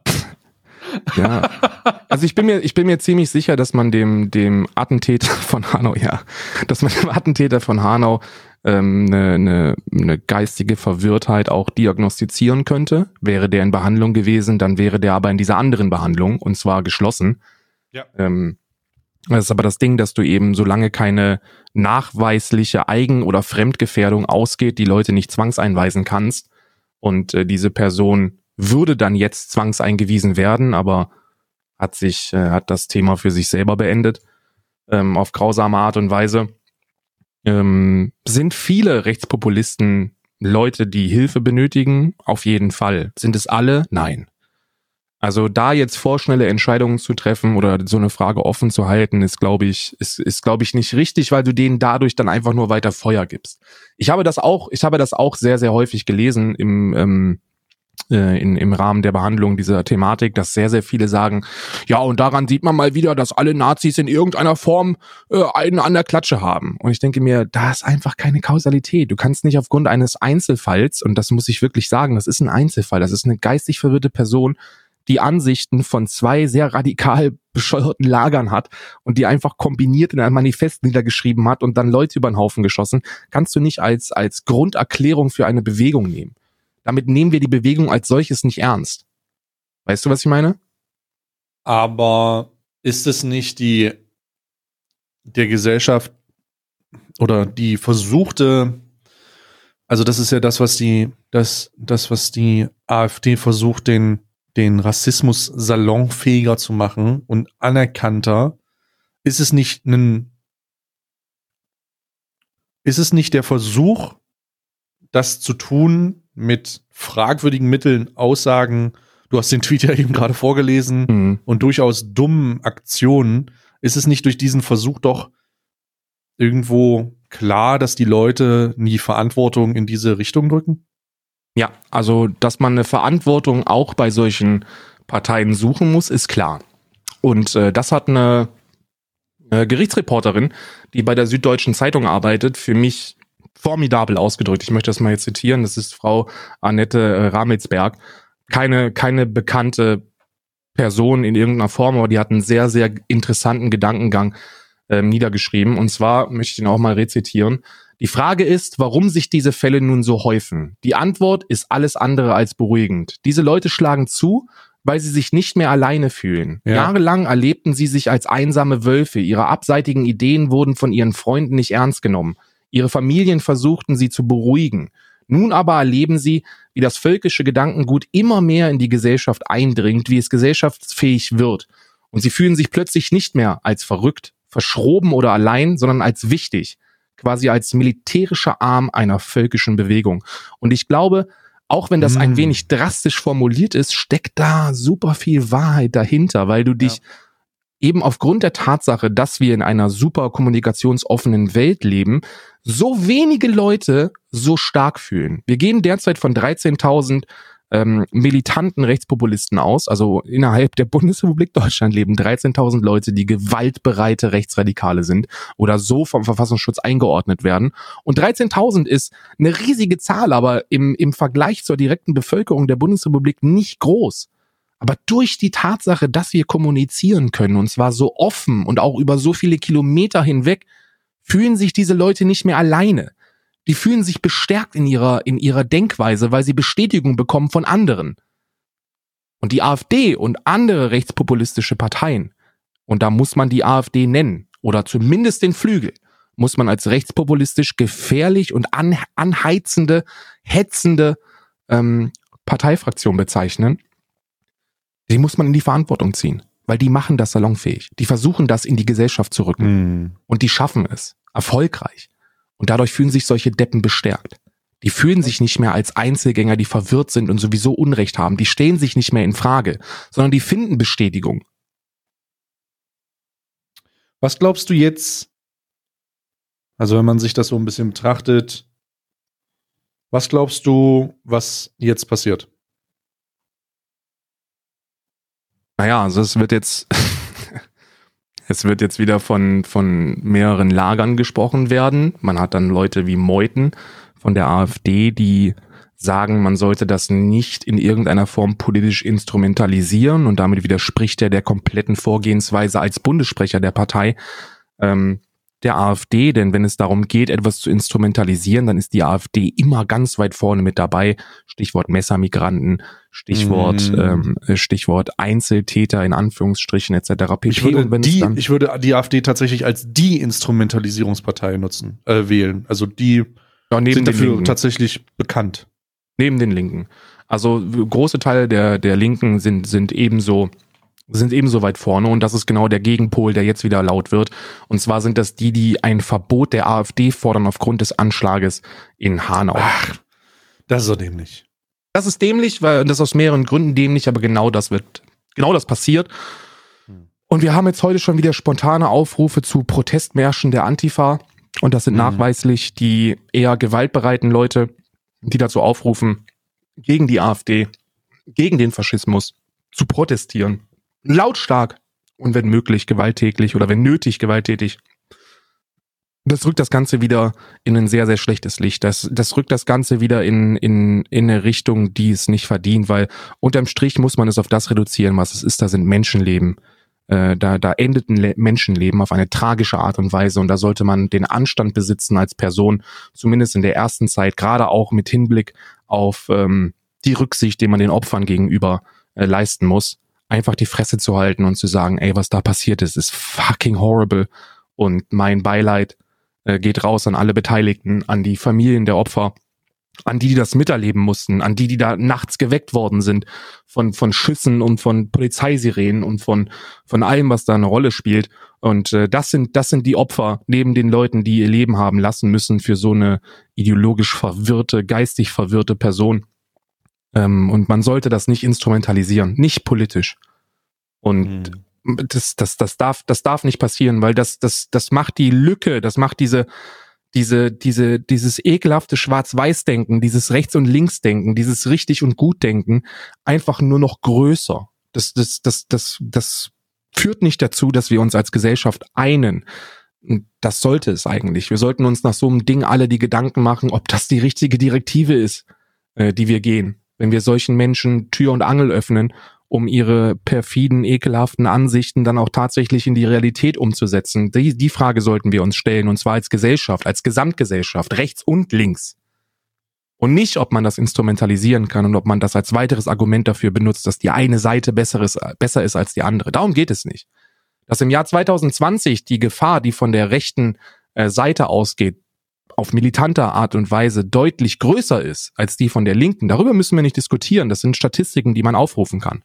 Ja, also ich bin mir, ich bin mir ziemlich sicher, dass man dem, dem Attentäter von Hanau, ja, dass man dem Attentäter von Hanau ähm, eine, eine, eine geistige Verwirrtheit auch diagnostizieren könnte. Wäre der in Behandlung gewesen, dann wäre der aber in dieser anderen Behandlung, und zwar geschlossen. Ja. Ähm, das ist aber das Ding, dass du eben, solange keine nachweisliche Eigen- oder Fremdgefährdung ausgeht, die Leute nicht zwangseinweisen kannst, und äh, diese Person würde dann jetzt zwangseingewiesen werden, aber hat sich, äh, hat das Thema für sich selber beendet, ähm, auf grausame Art und Weise. Ähm, sind viele Rechtspopulisten Leute, die Hilfe benötigen? Auf jeden Fall. Sind es alle? Nein. Also da jetzt vorschnelle Entscheidungen zu treffen oder so eine Frage offen zu halten, ist, glaube ich, ist, ist, glaube ich, nicht richtig, weil du denen dadurch dann einfach nur weiter Feuer gibst. Ich habe das auch, ich habe das auch sehr, sehr häufig gelesen im, ähm, In, im Rahmen der Behandlung dieser Thematik, dass sehr, sehr viele sagen, ja, und daran sieht man mal wieder, dass alle Nazis in irgendeiner Form äh, einen an der Klatsche haben. Und ich denke mir, da ist einfach keine Kausalität. Du kannst nicht aufgrund eines Einzelfalls, und das muss ich wirklich sagen, das ist ein Einzelfall, das ist eine geistig verwirrte Person, die Ansichten von zwei sehr radikal bescheuerten Lagern hat und die einfach kombiniert in einem Manifest niedergeschrieben hat und dann Leute über den Haufen geschossen, kannst du nicht als, als Grunderklärung für eine Bewegung nehmen. Damit nehmen wir die Bewegung als solches nicht ernst. Weißt du, was ich meine? Aber ist es nicht die der Gesellschaft oder die versuchte, also das ist ja das, was die, das, das, was die AfD versucht, den, den Rassismus salonfähiger zu machen und anerkannter, ist es nicht ein, ist es nicht der Versuch, das zu tun mit fragwürdigen Mitteln, Aussagen, du hast den Tweet ja eben gerade vorgelesen, mhm. und durchaus dummen Aktionen, ist es nicht durch diesen Versuch doch irgendwo klar, dass die Leute nie Verantwortung in diese Richtung drücken? Ja, also, dass man eine Verantwortung auch bei solchen Parteien suchen muss, ist klar. Und äh, das hat eine, eine Gerichtsreporterin, die bei der Süddeutschen Zeitung arbeitet, für mich formidabel ausgedrückt. Ich möchte das mal jetzt zitieren. Das ist Frau Annette Ramelsberg. Keine, keine bekannte Person in irgendeiner Form, aber die hat einen sehr, sehr interessanten Gedankengang. ähm, niedergeschrieben. Und zwar möchte ich ihn auch mal rezitieren. Die Frage ist, warum sich diese Fälle nun so häufen. Die Antwort ist alles andere als beruhigend. Diese Leute schlagen zu, weil sie sich nicht mehr alleine fühlen. Ja. Jahrelang erlebten sie sich als einsame Wölfe. Ihre abseitigen Ideen wurden von ihren Freunden nicht ernst genommen. Ihre Familien versuchten sie zu beruhigen. Nun aber erleben sie, wie das völkische Gedankengut immer mehr in die Gesellschaft eindringt, wie es gesellschaftsfähig wird. Und sie fühlen sich plötzlich nicht mehr als verrückt, verschroben oder allein, sondern als wichtig. Quasi als militärischer Arm einer völkischen Bewegung. Und ich glaube, auch wenn das mm. ein wenig drastisch formuliert ist, steckt da super viel Wahrheit dahinter, weil du dich ja. eben aufgrund der Tatsache, dass wir in einer super kommunikationsoffenen Welt leben, so wenige Leute so stark fühlen. Wir gehen derzeit von dreizehntausend ähm, militanten Rechtspopulisten aus, also innerhalb der Bundesrepublik Deutschland leben dreizehntausend Leute, die gewaltbereite Rechtsradikale sind oder so vom Verfassungsschutz eingeordnet werden. Und dreizehntausend ist eine riesige Zahl, aber im, im Vergleich zur direkten Bevölkerung der Bundesrepublik nicht groß. Aber durch die Tatsache, dass wir kommunizieren können, und zwar so offen und auch über so viele Kilometer hinweg, fühlen sich diese Leute nicht mehr alleine. Die fühlen sich bestärkt in ihrer, in ihrer Denkweise, weil sie Bestätigung bekommen von anderen. Und die AfD und andere rechtspopulistische Parteien, und da muss man die AfD nennen, oder zumindest den Flügel, muss man als rechtspopulistisch gefährlich und an, anheizende, hetzende ähm, Parteifraktion bezeichnen. Die muss man in die Verantwortung ziehen, weil die machen das salonfähig. Die versuchen das in die Gesellschaft zu rücken. Mm. Und die schaffen es. Erfolgreich. Und dadurch fühlen sich solche Deppen bestärkt. Die fühlen sich nicht mehr als Einzelgänger, die verwirrt sind und sowieso Unrecht haben. Die stellen sich nicht mehr in Frage, sondern die finden Bestätigung. Was glaubst du jetzt, also wenn man sich das so ein bisschen betrachtet, was glaubst du, was jetzt passiert? Naja, also es wird jetzt, es wird jetzt wieder von, von mehreren Lagern gesprochen werden. Man hat dann Leute wie Meuthen von der AfD, die sagen, man sollte das nicht in irgendeiner Form politisch instrumentalisieren, und damit widerspricht er der kompletten Vorgehensweise als Bundessprecher der Partei ähm, der AfD, denn wenn es darum geht, etwas zu instrumentalisieren, dann ist die AfD immer ganz weit vorne mit dabei. Stichwort Messermigranten, Stichwort mm. ähm, Stichwort Einzeltäter in Anführungsstrichen et cetera pp. Ich würde, wenn die, ich würde die AfD tatsächlich als die Instrumentalisierungspartei nutzen, äh, wählen. Also die ja, neben sind dafür Linken. tatsächlich bekannt. Neben den Linken. Also große Teile der der Linken sind sind ebenso sind ebenso weit vorne, und das ist genau der Gegenpol, der jetzt wieder laut wird. Und zwar sind das die, die ein Verbot der AfD fordern aufgrund des Anschlages in Hanau. Ach, das ist so dämlich. Das ist dämlich, weil das aus mehreren Gründen dämlich, aber genau das wird, genau das passiert. Und wir haben jetzt heute schon wieder spontane Aufrufe zu Protestmärschen der Antifa, und das sind mhm. nachweislich die eher gewaltbereiten Leute, die dazu aufrufen, gegen die AfD, gegen den Faschismus zu protestieren. Lautstark und wenn möglich gewalttätig oder wenn nötig gewalttätig. Das rückt das Ganze wieder in ein sehr, sehr schlechtes Licht. Das, das rückt das Ganze wieder in, in, in eine Richtung, die es nicht verdient, weil unterm Strich muss man es auf das reduzieren, was es ist. Da sind Menschenleben. Äh, da, da endet ein Le- Menschenleben auf eine tragische Art und Weise, und da sollte man den Anstand besitzen als Person, zumindest in der ersten Zeit, gerade auch mit Hinblick auf ähm, die Rücksicht, die man den Opfern gegenüber äh, leisten muss. Einfach die Fresse zu halten und zu sagen, ey, was da passiert ist, ist fucking horrible, und mein Beileid äh, geht raus an alle Beteiligten, an die Familien der Opfer, an die, die das miterleben mussten, an die, die da nachts geweckt worden sind von von Schüssen und von Polizeisirenen und von von allem, was da eine Rolle spielt. Und äh, das sind das sind die Opfer neben den Leuten, die ihr Leben haben lassen müssen für so eine ideologisch verwirrte, geistig verwirrte Person. Ähm, und man sollte das nicht instrumentalisieren, nicht politisch. Und mhm. das, das, das darf, das darf nicht passieren, weil das, das, das macht die Lücke, das macht diese, diese, diese, dieses ekelhafte Schwarz-Weiß-Denken, dieses Rechts- und Links-Denken, dieses Richtig- und Gut-Denken einfach nur noch größer. Das, das, das, das, das führt nicht dazu, dass wir uns als Gesellschaft einen. Und das sollte es eigentlich. Wir sollten uns nach so einem Ding alle die Gedanken machen, ob das die richtige Direktive ist, äh, die wir gehen. Wenn wir solchen Menschen Tür und Angel öffnen um ihre perfiden, ekelhaften Ansichten dann auch tatsächlich in die Realität umzusetzen? Die, die Frage sollten wir uns stellen, und zwar als Gesellschaft, als Gesamtgesellschaft, rechts und links. Und nicht, ob man das instrumentalisieren kann und ob man das als weiteres Argument dafür benutzt, dass die eine Seite besser ist, besser ist als die andere. Darum geht es nicht. Dass im Jahr zwanzig zwanzig die Gefahr, die von der rechten äh, Seite ausgeht, auf militanter Art und Weise deutlich größer ist als die von der Linken, darüber müssen wir nicht diskutieren. Das sind Statistiken, die man aufrufen kann.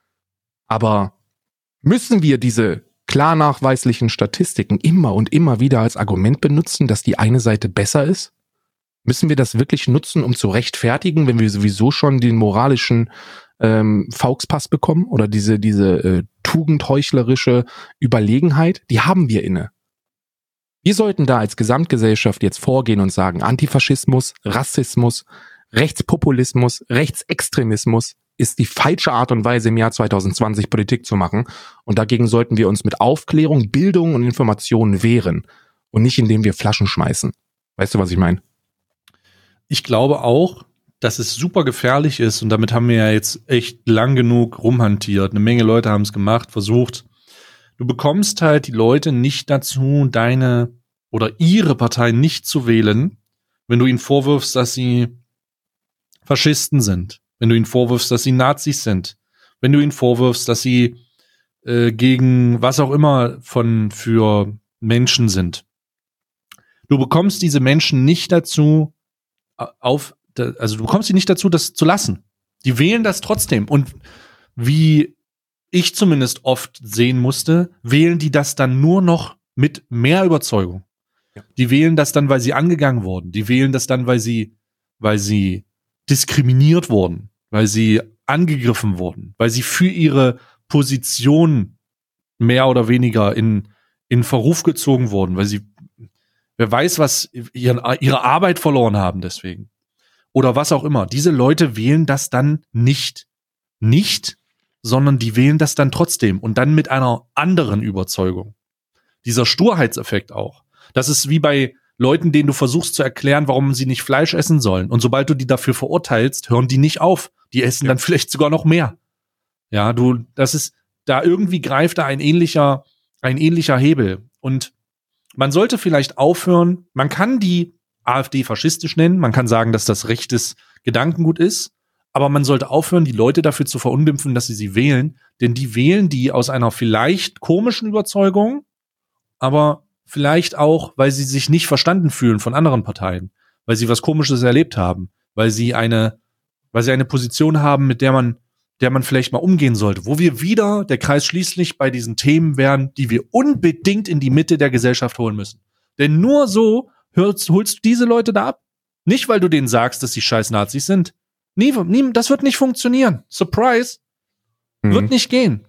Aber müssen wir diese klar nachweislichen Statistiken immer und immer wieder als Argument benutzen, dass die eine Seite besser ist? Müssen wir das wirklich nutzen, um zu rechtfertigen, wenn wir sowieso schon den moralischen ähm, Fauxpass bekommen oder diese diese äh, tugendheuchlerische Überlegenheit? Die haben wir inne. Wir sollten da als Gesamtgesellschaft jetzt vorgehen und sagen, Antifaschismus, Rassismus, Rechtspopulismus, Rechtsextremismus ist die falsche Art und Weise, im Jahr zwanzig zwanzig Politik zu machen. Und dagegen sollten wir uns mit Aufklärung, Bildung und Informationen wehren und nicht, indem wir Flaschen schmeißen. Weißt du, was ich meine? Ich glaube auch, dass es super gefährlich ist, und damit haben wir ja jetzt echt lang genug rumhantiert. Eine Menge Leute haben es gemacht, versucht. Du bekommst halt die Leute nicht dazu, deine oder ihre Partei nicht zu wählen, wenn du ihnen vorwirfst, dass sie Faschisten sind, wenn du ihnen vorwirfst, dass sie Nazis sind, wenn du ihnen vorwirfst, dass sie äh, gegen was auch immer von für Menschen sind. Du bekommst diese Menschen nicht dazu, auf, also du bekommst sie nicht dazu, das zu lassen. Die wählen das trotzdem. Und wie ich zumindest oft sehen musste, wählen die das dann nur noch mit mehr Überzeugung. Ja. Die wählen das dann, weil sie angegangen wurden. Die wählen das dann, weil sie, weil sie diskriminiert wurden, weil sie angegriffen wurden, weil sie für ihre Position mehr oder weniger in, in Verruf gezogen wurden, weil sie wer weiß, was ihren, ihre Arbeit verloren haben deswegen. Oder was auch immer. Diese Leute wählen das dann nicht, nicht, sondern die wählen das dann trotzdem und dann mit einer anderen Überzeugung. Dieser Sturheitseffekt auch. Das ist wie bei Leuten, denen du versuchst zu erklären, warum sie nicht Fleisch essen sollen. Und sobald du die dafür verurteilst, hören die nicht auf. Die essen ja. dann vielleicht sogar noch mehr. Ja, du, das ist, da irgendwie greift da ein ähnlicher, ein ähnlicher Hebel. Und man sollte vielleicht aufhören, man kann die AfD faschistisch nennen, man kann sagen, dass das rechtes Gedankengut ist, aber man sollte aufhören, die Leute dafür zu verunglimpfen, dass sie sie wählen, denn die wählen die aus einer vielleicht komischen Überzeugung, aber vielleicht auch, weil sie sich nicht verstanden fühlen von anderen Parteien, weil sie was Komisches erlebt haben, weil sie eine, weil sie eine Position haben, mit der man der man vielleicht mal umgehen sollte, wo wir wieder, der Kreis schließlich bei diesen Themen wären, die wir unbedingt in die Mitte der Gesellschaft holen müssen. Denn nur so holst, holst du diese Leute da ab. Nicht, weil du denen sagst, dass sie scheiß Nazis sind. Nie, nie, das wird nicht funktionieren. Surprise. Mhm. Wird nicht gehen.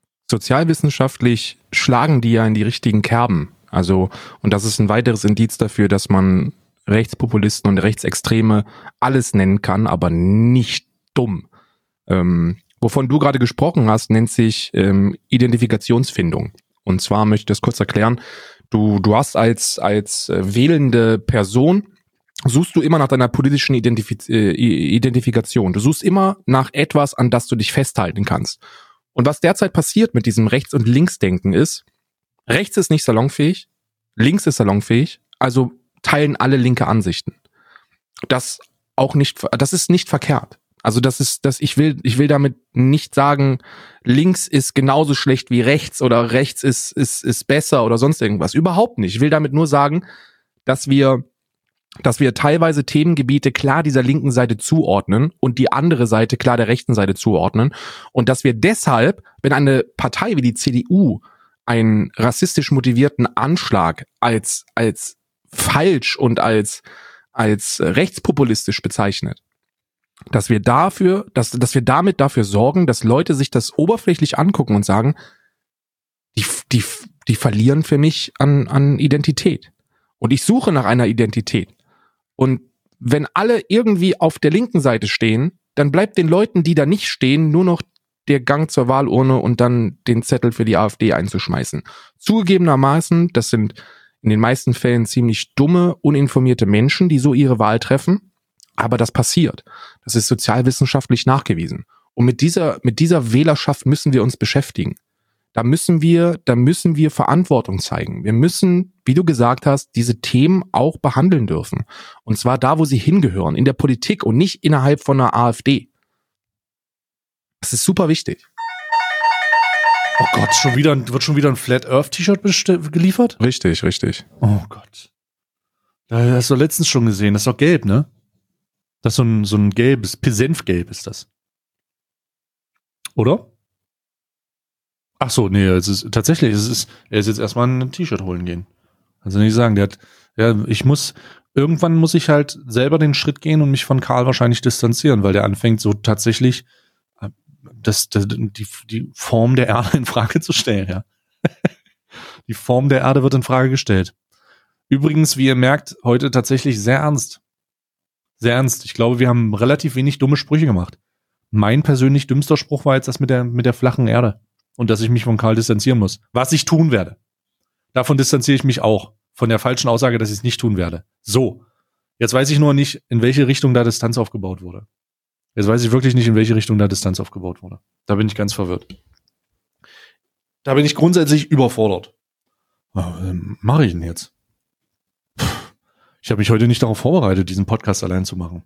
Sozialwissenschaftlich schlagen die ja in die richtigen Kerben. Also, und das ist ein weiteres Indiz dafür, dass man Rechtspopulisten und Rechtsextreme alles nennen kann, aber nicht dumm. Ähm, wovon du gerade gesprochen hast, nennt sich ähm, Identifikationsfindung. Und zwar möchte ich das kurz erklären. Du, du hast als, als äh, wählende Person, suchst du immer nach deiner politischen Identifiz- äh, Identifikation. Du suchst immer nach etwas, an das du dich festhalten kannst. Und was derzeit passiert mit diesem Rechts- und Linksdenken ist, rechts ist nicht salonfähig, links ist salonfähig, also teilen alle linke Ansichten. Das auch nicht, das ist nicht verkehrt. Also das ist, das ich will, ich will damit nicht sagen, links ist genauso schlecht wie rechts oder rechts ist ist ist besser oder sonst irgendwas. Überhaupt nicht. Ich will damit nur sagen, dass wir, dass wir teilweise Themengebiete klar dieser linken Seite zuordnen und die andere Seite klar der rechten Seite zuordnen und dass wir deshalb, wenn eine Partei wie die C D U einen rassistisch motivierten Anschlag als als falsch und als als rechtspopulistisch bezeichnet, dass wir dafür, dass, dass wir damit dafür sorgen, dass Leute sich das oberflächlich angucken und sagen, die, die, die verlieren für mich an, an Identität. Und ich suche nach einer Identität. Und wenn alle irgendwie auf der linken Seite stehen, dann bleibt den Leuten, die da nicht stehen, nur noch der Gang zur Wahlurne und dann den Zettel für die AfD einzuschmeißen. Zugegebenermaßen, das sind in den meisten Fällen ziemlich dumme, uninformierte Menschen, die so ihre Wahl treffen. Aber das passiert. Das ist sozialwissenschaftlich nachgewiesen. Und mit dieser, mit dieser Wählerschaft müssen wir uns beschäftigen. Da müssen wir, da müssen wir Verantwortung zeigen. Wir müssen, wie du gesagt hast, diese Themen auch behandeln dürfen. Und zwar da, wo sie hingehören, in der Politik und nicht innerhalb von einer AfD. Das ist super wichtig. Oh Gott, schon wieder, wird schon wieder ein Flat Earth T-Shirt bestell- geliefert? Richtig, richtig. Oh Gott. Das hast du letztens schon gesehen. Das ist doch gelb, ne? Das ist so ein, so ein gelbes, Senfgelb ist das. Oder? Ach so, nee, es ist tatsächlich, es ist, er ist jetzt erstmal ein T-Shirt holen gehen. Also nicht sagen, der hat, ja, ich muss, irgendwann muss ich halt selber den Schritt gehen und mich von Karl wahrscheinlich distanzieren, weil der anfängt so tatsächlich das, das, die, die Form der Erde in Frage zu stellen, ja. Die Form der Erde wird in Frage gestellt. Übrigens, wie ihr merkt, heute tatsächlich sehr ernst. Sehr ernst. Ich glaube, wir haben relativ wenig dumme Sprüche gemacht. Mein persönlich dümmster Spruch war jetzt das mit der, mit der flachen Erde. Und dass ich mich von Karl distanzieren muss. Was ich tun werde. Davon distanziere ich mich auch. Von der falschen Aussage, dass ich es nicht tun werde. So. Jetzt weiß ich nur nicht, in welche Richtung da Distanz aufgebaut wurde. Jetzt weiß ich wirklich nicht, in welche Richtung da Distanz aufgebaut wurde. Da bin ich ganz verwirrt. Da bin ich grundsätzlich überfordert. Was mache ich denn jetzt? Ich habe mich heute nicht darauf vorbereitet, diesen Podcast allein zu machen.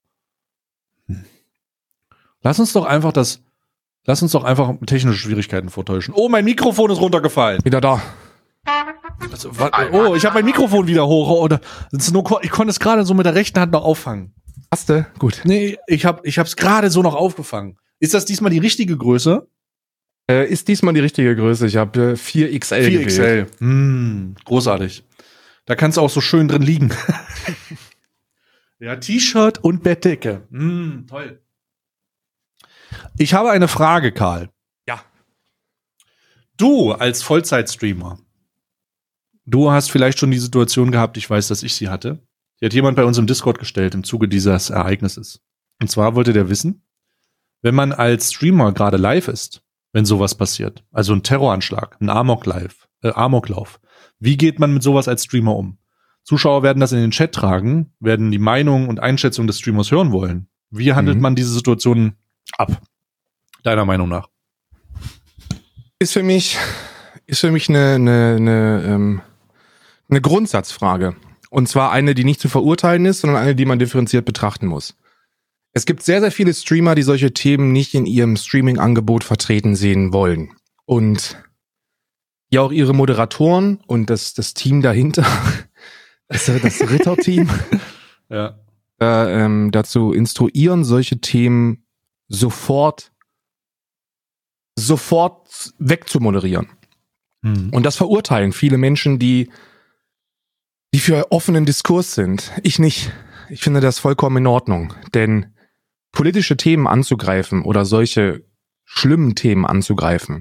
Hm. Lass uns doch einfach das, lass uns doch einfach technische Schwierigkeiten vortäuschen. Oh, mein Mikrofon ist runtergefallen. Wieder da. Also, oh, ich habe mein Mikrofon wieder hoch. Oh, das ist nur, ich konnte es gerade so mit der rechten Hand noch auffangen. Hast du? Gut. Nee, ich habe ich es gerade so noch aufgefangen. Ist das diesmal die richtige Größe? Äh, ist diesmal die richtige Größe. Ich habe äh, vier X L vier X L. Hm, großartig. Da kannst du auch so schön drin liegen. Ja, T-Shirt und Bettdecke. Hm, toll. Ich habe eine Frage, Karl. Ja. Du als Vollzeitstreamer, du hast vielleicht schon die Situation gehabt, ich weiß, dass ich sie hatte. Die hat jemand bei uns im Discord gestellt im Zuge dieses Ereignisses. Und zwar wollte der wissen, wenn man als Streamer gerade live ist, wenn sowas passiert, also ein Terroranschlag, ein Amok-Live, äh, Amoklauf, wie geht man mit sowas als Streamer um? Zuschauer werden das in den Chat tragen, werden die Meinung und Einschätzung des Streamers hören wollen. Wie handelt mhm. man diese Situation ab? Deiner Meinung nach? Ist für mich, ist für mich eine, eine, eine, ähm, eine Grundsatzfrage. Und zwar eine, die nicht zu verurteilen ist, sondern eine, die man differenziert betrachten muss. Es gibt sehr, sehr viele Streamer, die solche Themen nicht in ihrem Streaming-Angebot vertreten sehen wollen. Und ja auch ihre Moderatoren und das, das Team dahinter, das, das Ritterteam, ja. äh, ähm, dazu instruieren, solche Themen sofort, sofort wegzumoderieren. Mhm. Und das verurteilen viele Menschen, die die für offenen Diskurs sind. Ich nicht. Ich finde das vollkommen in Ordnung. Denn politische Themen anzugreifen oder solche schlimmen Themen anzugreifen,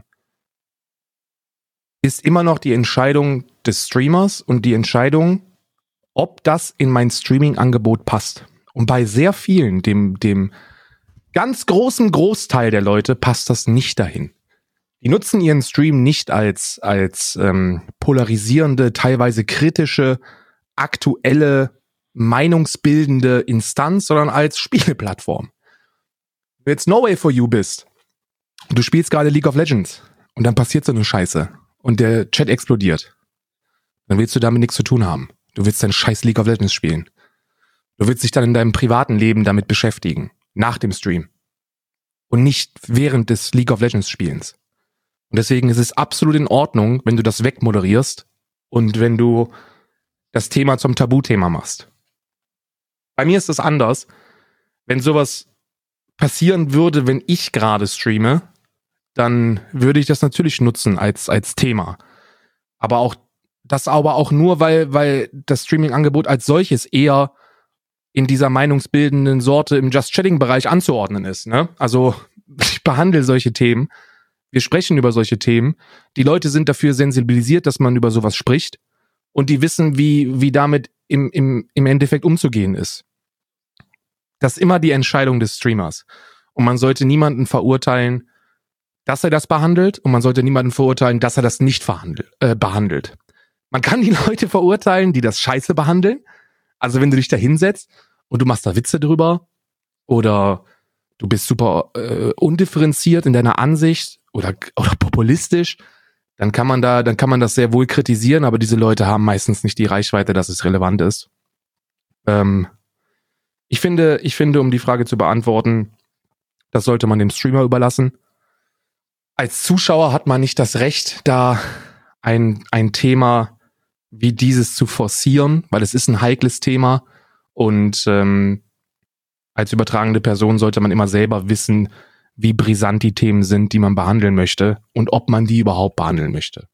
ist immer noch die Entscheidung des Streamers und die Entscheidung, ob das in mein Streaming-Angebot passt. Und bei sehr vielen, dem, dem ganz großen Großteil der Leute, passt das nicht dahin. Die nutzen ihren Stream nicht als, als ähm, polarisierende, teilweise kritische, aktuelle, meinungsbildende Instanz, sondern als Spieleplattform. Wenn du jetzt No Way For You bist, du spielst gerade League of Legends und dann passiert so eine Scheiße und der Chat explodiert, dann willst du damit nichts zu tun haben. Du willst dein scheiß League of Legends spielen. Du willst dich dann in deinem privaten Leben damit beschäftigen, nach dem Stream. Und nicht während des League of Legends Spielens. Und deswegen ist es absolut in Ordnung, wenn du das wegmoderierst und wenn du das Thema zum Tabuthema machst. Bei mir ist das anders. Wenn sowas passieren würde, wenn ich gerade streame, dann würde ich das natürlich nutzen als, als Thema. Aber auch das aber auch nur, weil, weil das Streaming-Angebot als solches eher in dieser meinungsbildenden Sorte im Just-Chatting-Bereich anzuordnen ist. Ne? Also ich behandle solche Themen. Wir sprechen über solche Themen. Die Leute sind dafür sensibilisiert, dass man über sowas spricht. Und die wissen, wie, wie damit im, im, im Endeffekt umzugehen ist. Das ist immer die Entscheidung des Streamers. Und man sollte niemanden verurteilen, dass er das behandelt. Und man sollte niemanden verurteilen, dass er das nicht verhandelt, äh, behandelt. Man kann die Leute verurteilen, die das scheiße behandeln. Also wenn du dich da hinsetzt und du machst da Witze drüber oder du bist super äh, undifferenziert in deiner Ansicht oder, oder populistisch, dann kann man da, dann kann man das sehr wohl kritisieren, aber diese Leute haben meistens nicht die Reichweite, dass es relevant ist. Ähm, ich finde, ich finde, um die Frage zu beantworten, das sollte man dem Streamer überlassen. Als Zuschauer hat man nicht das Recht, da ein, ein Thema wie dieses zu forcieren, weil es ist ein heikles Thema und ähm, als übertragende Person sollte man immer selber wissen, wie brisant die Themen sind, die man behandeln möchte und ob man die überhaupt behandeln möchte.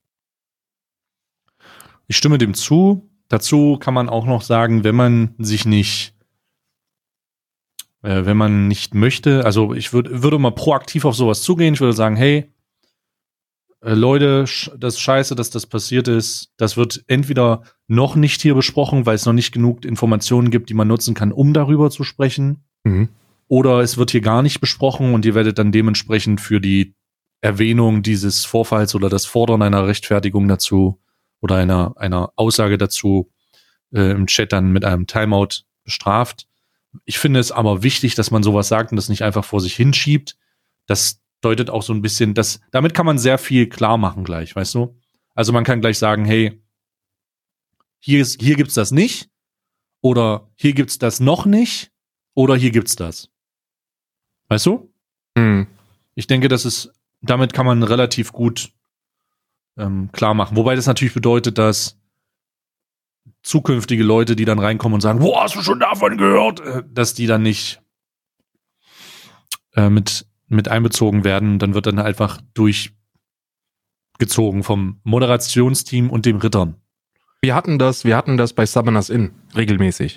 Ich stimme dem zu. Dazu kann man auch noch sagen, wenn man sich nicht, äh, wenn man nicht möchte, also ich würd, würde mal proaktiv auf sowas zugehen. Ich würde sagen, hey, äh, Leute, sch- das ist scheiße, dass das passiert ist. Das wird entweder noch nicht hier besprochen, weil es noch nicht genug Informationen gibt, die man nutzen kann, um darüber zu sprechen. Mhm. Oder es wird hier gar nicht besprochen und ihr werdet dann dementsprechend für die Erwähnung dieses Vorfalls oder das Fordern einer Rechtfertigung dazu oder einer, einer Aussage dazu äh, im Chat dann mit einem Timeout bestraft. Ich finde es aber wichtig, dass man sowas sagt und das nicht einfach vor sich hinschiebt. Das deutet auch so ein bisschen, das, damit kann man sehr viel klar machen gleich, weißt du? Also man kann gleich sagen, hey, hier, ist, hier gibt's das nicht oder hier gibt's das noch nicht oder hier gibt's das. Weißt du? Mhm. Ich denke, das ist, damit kann man relativ gut ähm, klar machen. Wobei das natürlich bedeutet, dass zukünftige Leute, die dann reinkommen und sagen, wo hast du schon davon gehört, äh, dass die dann nicht äh, mit, mit einbezogen werden. Dann wird dann einfach durchgezogen vom Moderationsteam und dem Rittern. Wir hatten das, wir hatten das bei Summoners Inn regelmäßig.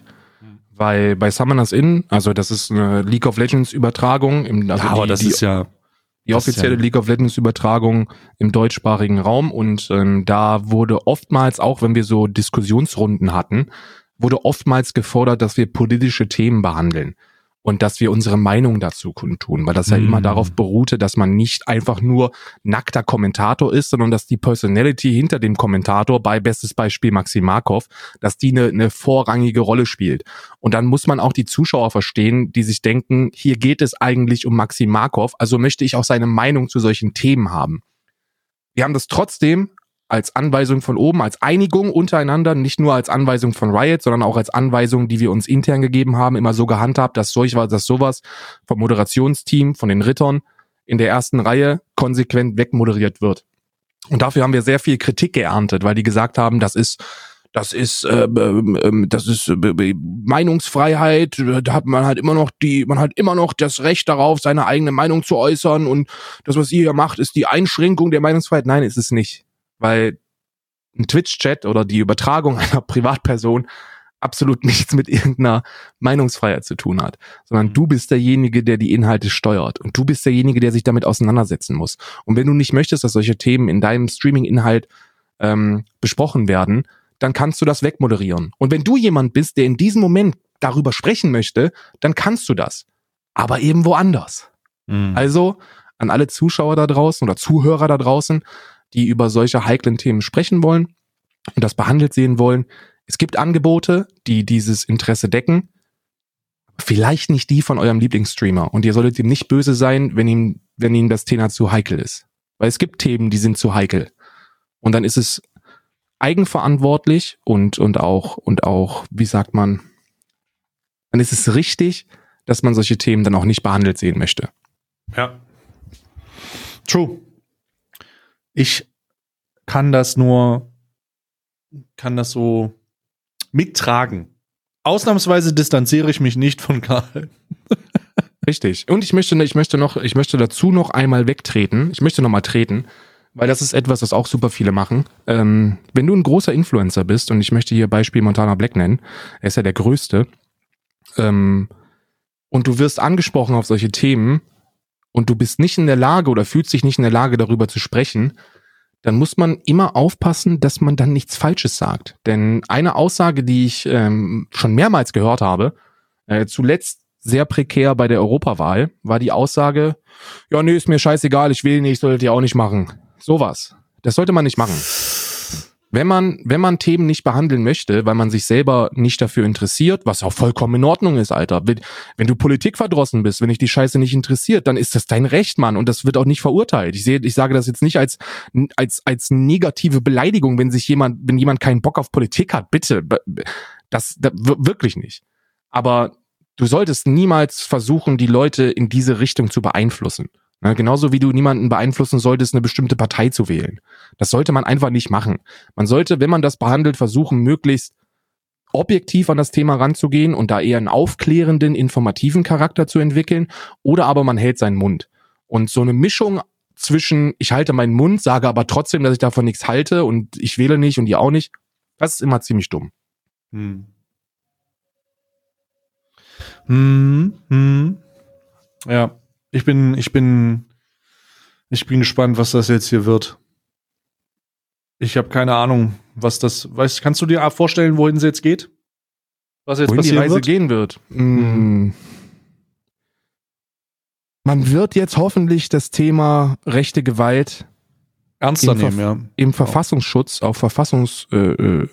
Weil bei Summoners Inn, also das ist eine League of Legends Übertragung, im, also ja, aber die, das die, ist ja die das offizielle ist ja, League of Legends Übertragung im deutschsprachigen Raum und ähm, da wurde oftmals, auch wenn wir so Diskussionsrunden hatten, wurde oftmals gefordert, dass wir politische Themen behandeln und dass wir unsere Meinung dazu kundtun, weil das ja Mm. immer darauf beruhte, dass man nicht einfach nur nackter Kommentator ist, sondern dass die Personality hinter dem Kommentator, bei bestes Beispiel Maxim Markov, dass die eine, eine vorrangige Rolle spielt. Und dann muss man auch die Zuschauer verstehen, die sich denken, hier geht es eigentlich um Maxim Markov, also möchte ich auch seine Meinung zu solchen Themen haben. Wir haben das trotzdem als Anweisung von oben, als Einigung untereinander, nicht nur als Anweisung von Riot, sondern auch als Anweisung, die wir uns intern gegeben haben, immer so gehandhabt, dass solch was, dass sowas vom Moderationsteam, von den Rittern in der ersten Reihe konsequent wegmoderiert wird. Und dafür haben wir sehr viel Kritik geerntet, weil die gesagt haben, das ist Das ist, äh, äh, das ist äh, Meinungsfreiheit. Da hat man halt immer noch die, man hat immer noch das Recht darauf, seine eigene Meinung zu äußern. Und das, was ihr hier macht, ist die Einschränkung der Meinungsfreiheit. Nein, ist es nicht, weil ein Twitch-Chat oder die Übertragung einer Privatperson absolut nichts mit irgendeiner Meinungsfreiheit zu tun hat, sondern du bist derjenige, der die Inhalte steuert und du bist derjenige, der sich damit auseinandersetzen muss. Und wenn du nicht möchtest, dass solche Themen in deinem Streaming-Inhalt ähm, besprochen werden, dann kannst du das wegmoderieren. Und wenn du jemand bist, der in diesem Moment darüber sprechen möchte, dann kannst du das. Aber eben woanders. Mhm. Also an alle Zuschauer da draußen oder Zuhörer da draußen, die über solche heiklen Themen sprechen wollen und das behandelt sehen wollen. Es gibt Angebote, die dieses Interesse decken. Vielleicht nicht die von eurem Lieblingsstreamer. Und ihr solltet ihm nicht böse sein, wenn ihm, wenn ihm das Thema zu heikel ist. Weil es gibt Themen, die sind zu heikel. Und dann ist es eigenverantwortlich und, und auch, und auch, wie sagt man, dann ist es richtig, dass man solche Themen dann auch nicht behandelt sehen möchte. Ja. True. Ich kann das nur, kann das so mittragen. Ausnahmsweise distanziere ich mich nicht von Karl. Richtig. Und ich möchte, ich möchte noch, ich möchte dazu noch einmal wegtreten. Ich möchte noch mal treten, weil das ist etwas, was auch super viele machen. Ähm, wenn du ein großer Influencer bist, und ich möchte hier Beispiel Montana Black nennen, er ist ja der größte, ähm, und du wirst angesprochen auf solche Themen und du bist nicht in der Lage oder fühlst dich nicht in der Lage, darüber zu sprechen, dann muss man immer aufpassen, dass man dann nichts Falsches sagt. Denn eine Aussage, die ich ähm, schon mehrmals gehört habe, äh, zuletzt sehr prekär bei der Europawahl, war die Aussage, ja, nee, ist mir scheißegal, ich will nicht, solltet ihr auch nicht machen. Sowas. Das sollte man nicht machen. wenn man, wenn man Themen nicht behandeln möchte, weil man sich selber nicht dafür interessiert, was auch vollkommen in Ordnung ist, Alter. Wenn, wenn du politikverdrossen bist, wenn dich die Scheiße nicht interessiert, dann ist das dein Recht, Mann, und das wird auch nicht verurteilt. Ich sehe, ich sage das jetzt nicht als, als, als negative Beleidigung, wenn sich jemand, wenn jemand keinen Bock auf Politik hat, bitte. Das, das wirklich nicht. Aber du solltest niemals versuchen, die Leute in diese Richtung zu beeinflussen. Ja, genauso wie du niemanden beeinflussen solltest, eine bestimmte Partei zu wählen. Das sollte man einfach nicht machen. Man sollte, wenn man das behandelt, versuchen, möglichst objektiv an das Thema ranzugehen und da eher einen aufklärenden, informativen Charakter zu entwickeln, oder aber man hält seinen Mund. Und so eine Mischung zwischen, ich halte meinen Mund, sage aber trotzdem, dass ich davon nichts halte und ich wähle nicht und ihr auch nicht, das ist immer ziemlich dumm. Hm. Hm, hm. Ja. Ich bin, ich bin, ich bin gespannt, was das jetzt hier wird. Ich habe keine Ahnung, was das, weißt, kannst du dir vorstellen, wohin es jetzt geht? Was jetzt wohin passieren die Reise wird? gehen wird? Mhm. Man wird jetzt hoffentlich das Thema rechte Gewalt ernster im, nehmen, Ver- ja. im Verfassungsschutz, auf Verfassungsschutzebene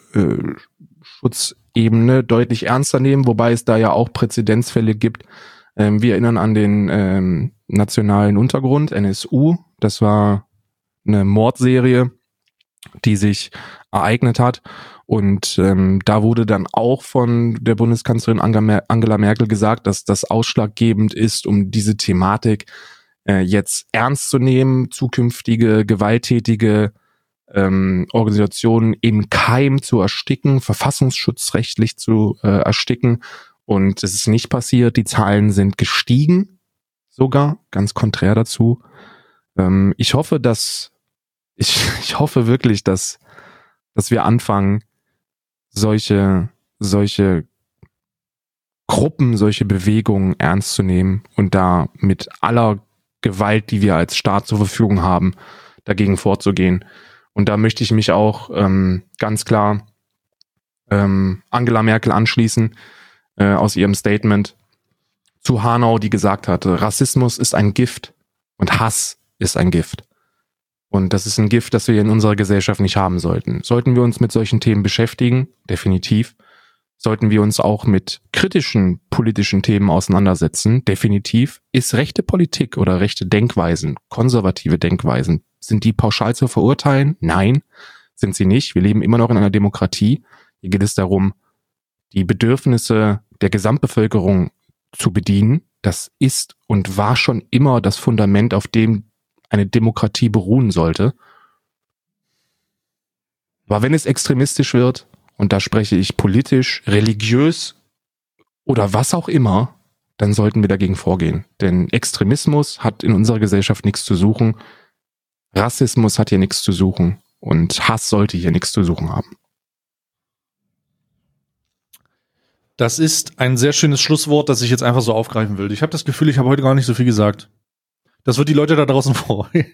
äh, äh, deutlich ernster nehmen, wobei es da ja auch Präzedenzfälle gibt. Ähm, wir erinnern an den ähm, Nationalen Untergrund, N S U. Das war eine Mordserie, die sich ereignet hat. Und ähm, da wurde dann auch von der Bundeskanzlerin Angela Merkel gesagt, dass das ausschlaggebend ist, um diese Thematik äh, jetzt ernst zu nehmen, zukünftige gewalttätige ähm, Organisationen im Keim zu ersticken, verfassungsschutzrechtlich zu äh, ersticken. Und es ist nicht passiert. Die Zahlen sind gestiegen, sogar, ganz konträr dazu. Ähm, ich hoffe, dass, ich, ich hoffe wirklich, dass, dass wir anfangen, solche, solche Gruppen, solche Bewegungen ernst zu nehmen und da mit aller Gewalt, die wir als Staat zur Verfügung haben, dagegen vorzugehen. Und da möchte ich mich auch ähm, ganz klar ähm, Angela Merkel anschließen, äh, aus ihrem Statement zu Hanau, die gesagt hatte, Rassismus ist ein Gift und Hass ist ein Gift. Und das ist ein Gift, das wir in unserer Gesellschaft nicht haben sollten. Sollten wir uns mit solchen Themen beschäftigen? Definitiv. Sollten wir uns auch mit kritischen politischen Themen auseinandersetzen? Definitiv. Ist rechte Politik oder rechte Denkweisen, konservative Denkweisen, sind die pauschal zu verurteilen? Nein, sind sie nicht. Wir leben immer noch in einer Demokratie. Hier geht es darum, die Bedürfnisse der Gesamtbevölkerung zu bedienen. Das ist und war schon immer das Fundament, auf dem eine Demokratie beruhen sollte. Aber wenn es extremistisch wird, und da spreche ich politisch, religiös oder was auch immer, dann sollten wir dagegen vorgehen. Denn Extremismus hat in unserer Gesellschaft nichts zu suchen. Rassismus hat hier nichts zu suchen. Und Hass sollte hier nichts zu suchen haben. Das ist ein sehr schönes Schlusswort, das ich jetzt einfach so aufgreifen will. Ich habe das Gefühl, ich habe heute gar nicht so viel gesagt. Das wird die Leute da draußen freuen.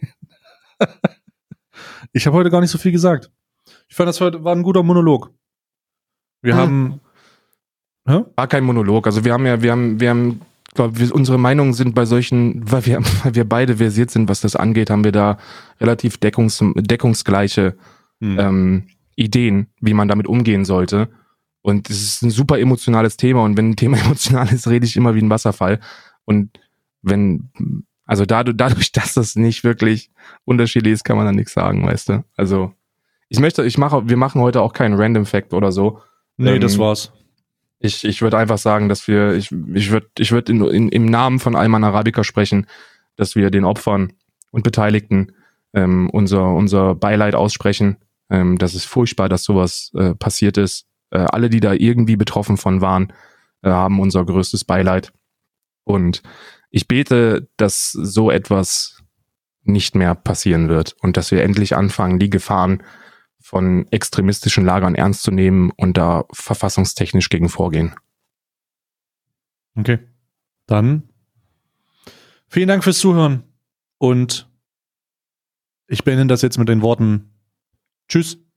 Ich habe heute gar nicht so viel gesagt. Ich fand, das heute war ein guter Monolog. Wir hm. haben... Hä? War kein Monolog. Also wir haben ja, wir haben, wir haben, glaub, wir, unsere Meinungen sind bei solchen, weil wir, weil wir beide versiert sind, was das angeht, haben wir da relativ deckungs, deckungsgleiche hm. ähm, Ideen, wie man damit umgehen sollte. Und es ist ein super emotionales Thema. Und wenn ein Thema emotional ist, rede ich immer wie ein Wasserfall. Und wenn... Also dadurch, dadurch, dass das nicht wirklich unterschiedlich ist, kann man da nichts sagen, weißt du. Also ich möchte, ich mache, wir machen heute auch keinen Random Fact oder so. Nee, ähm, das war's. Ich, ich würde einfach sagen, dass wir, ich, ich würde, ich würde in, in, im Namen von Ayman Arabica sprechen, dass wir den Opfern und Beteiligten ähm, unser, unser Beileid aussprechen. Ähm, das ist furchtbar, dass sowas äh, passiert ist. Äh, alle, die da irgendwie betroffen von waren, äh, haben unser größtes Beileid. Und ich bete, dass so etwas nicht mehr passieren wird und dass wir endlich anfangen, die Gefahren von extremistischen Lagern ernst zu nehmen und da verfassungstechnisch gegen vorgehen. Okay. Dann vielen Dank fürs Zuhören und ich beende das jetzt mit den Worten Tschüss.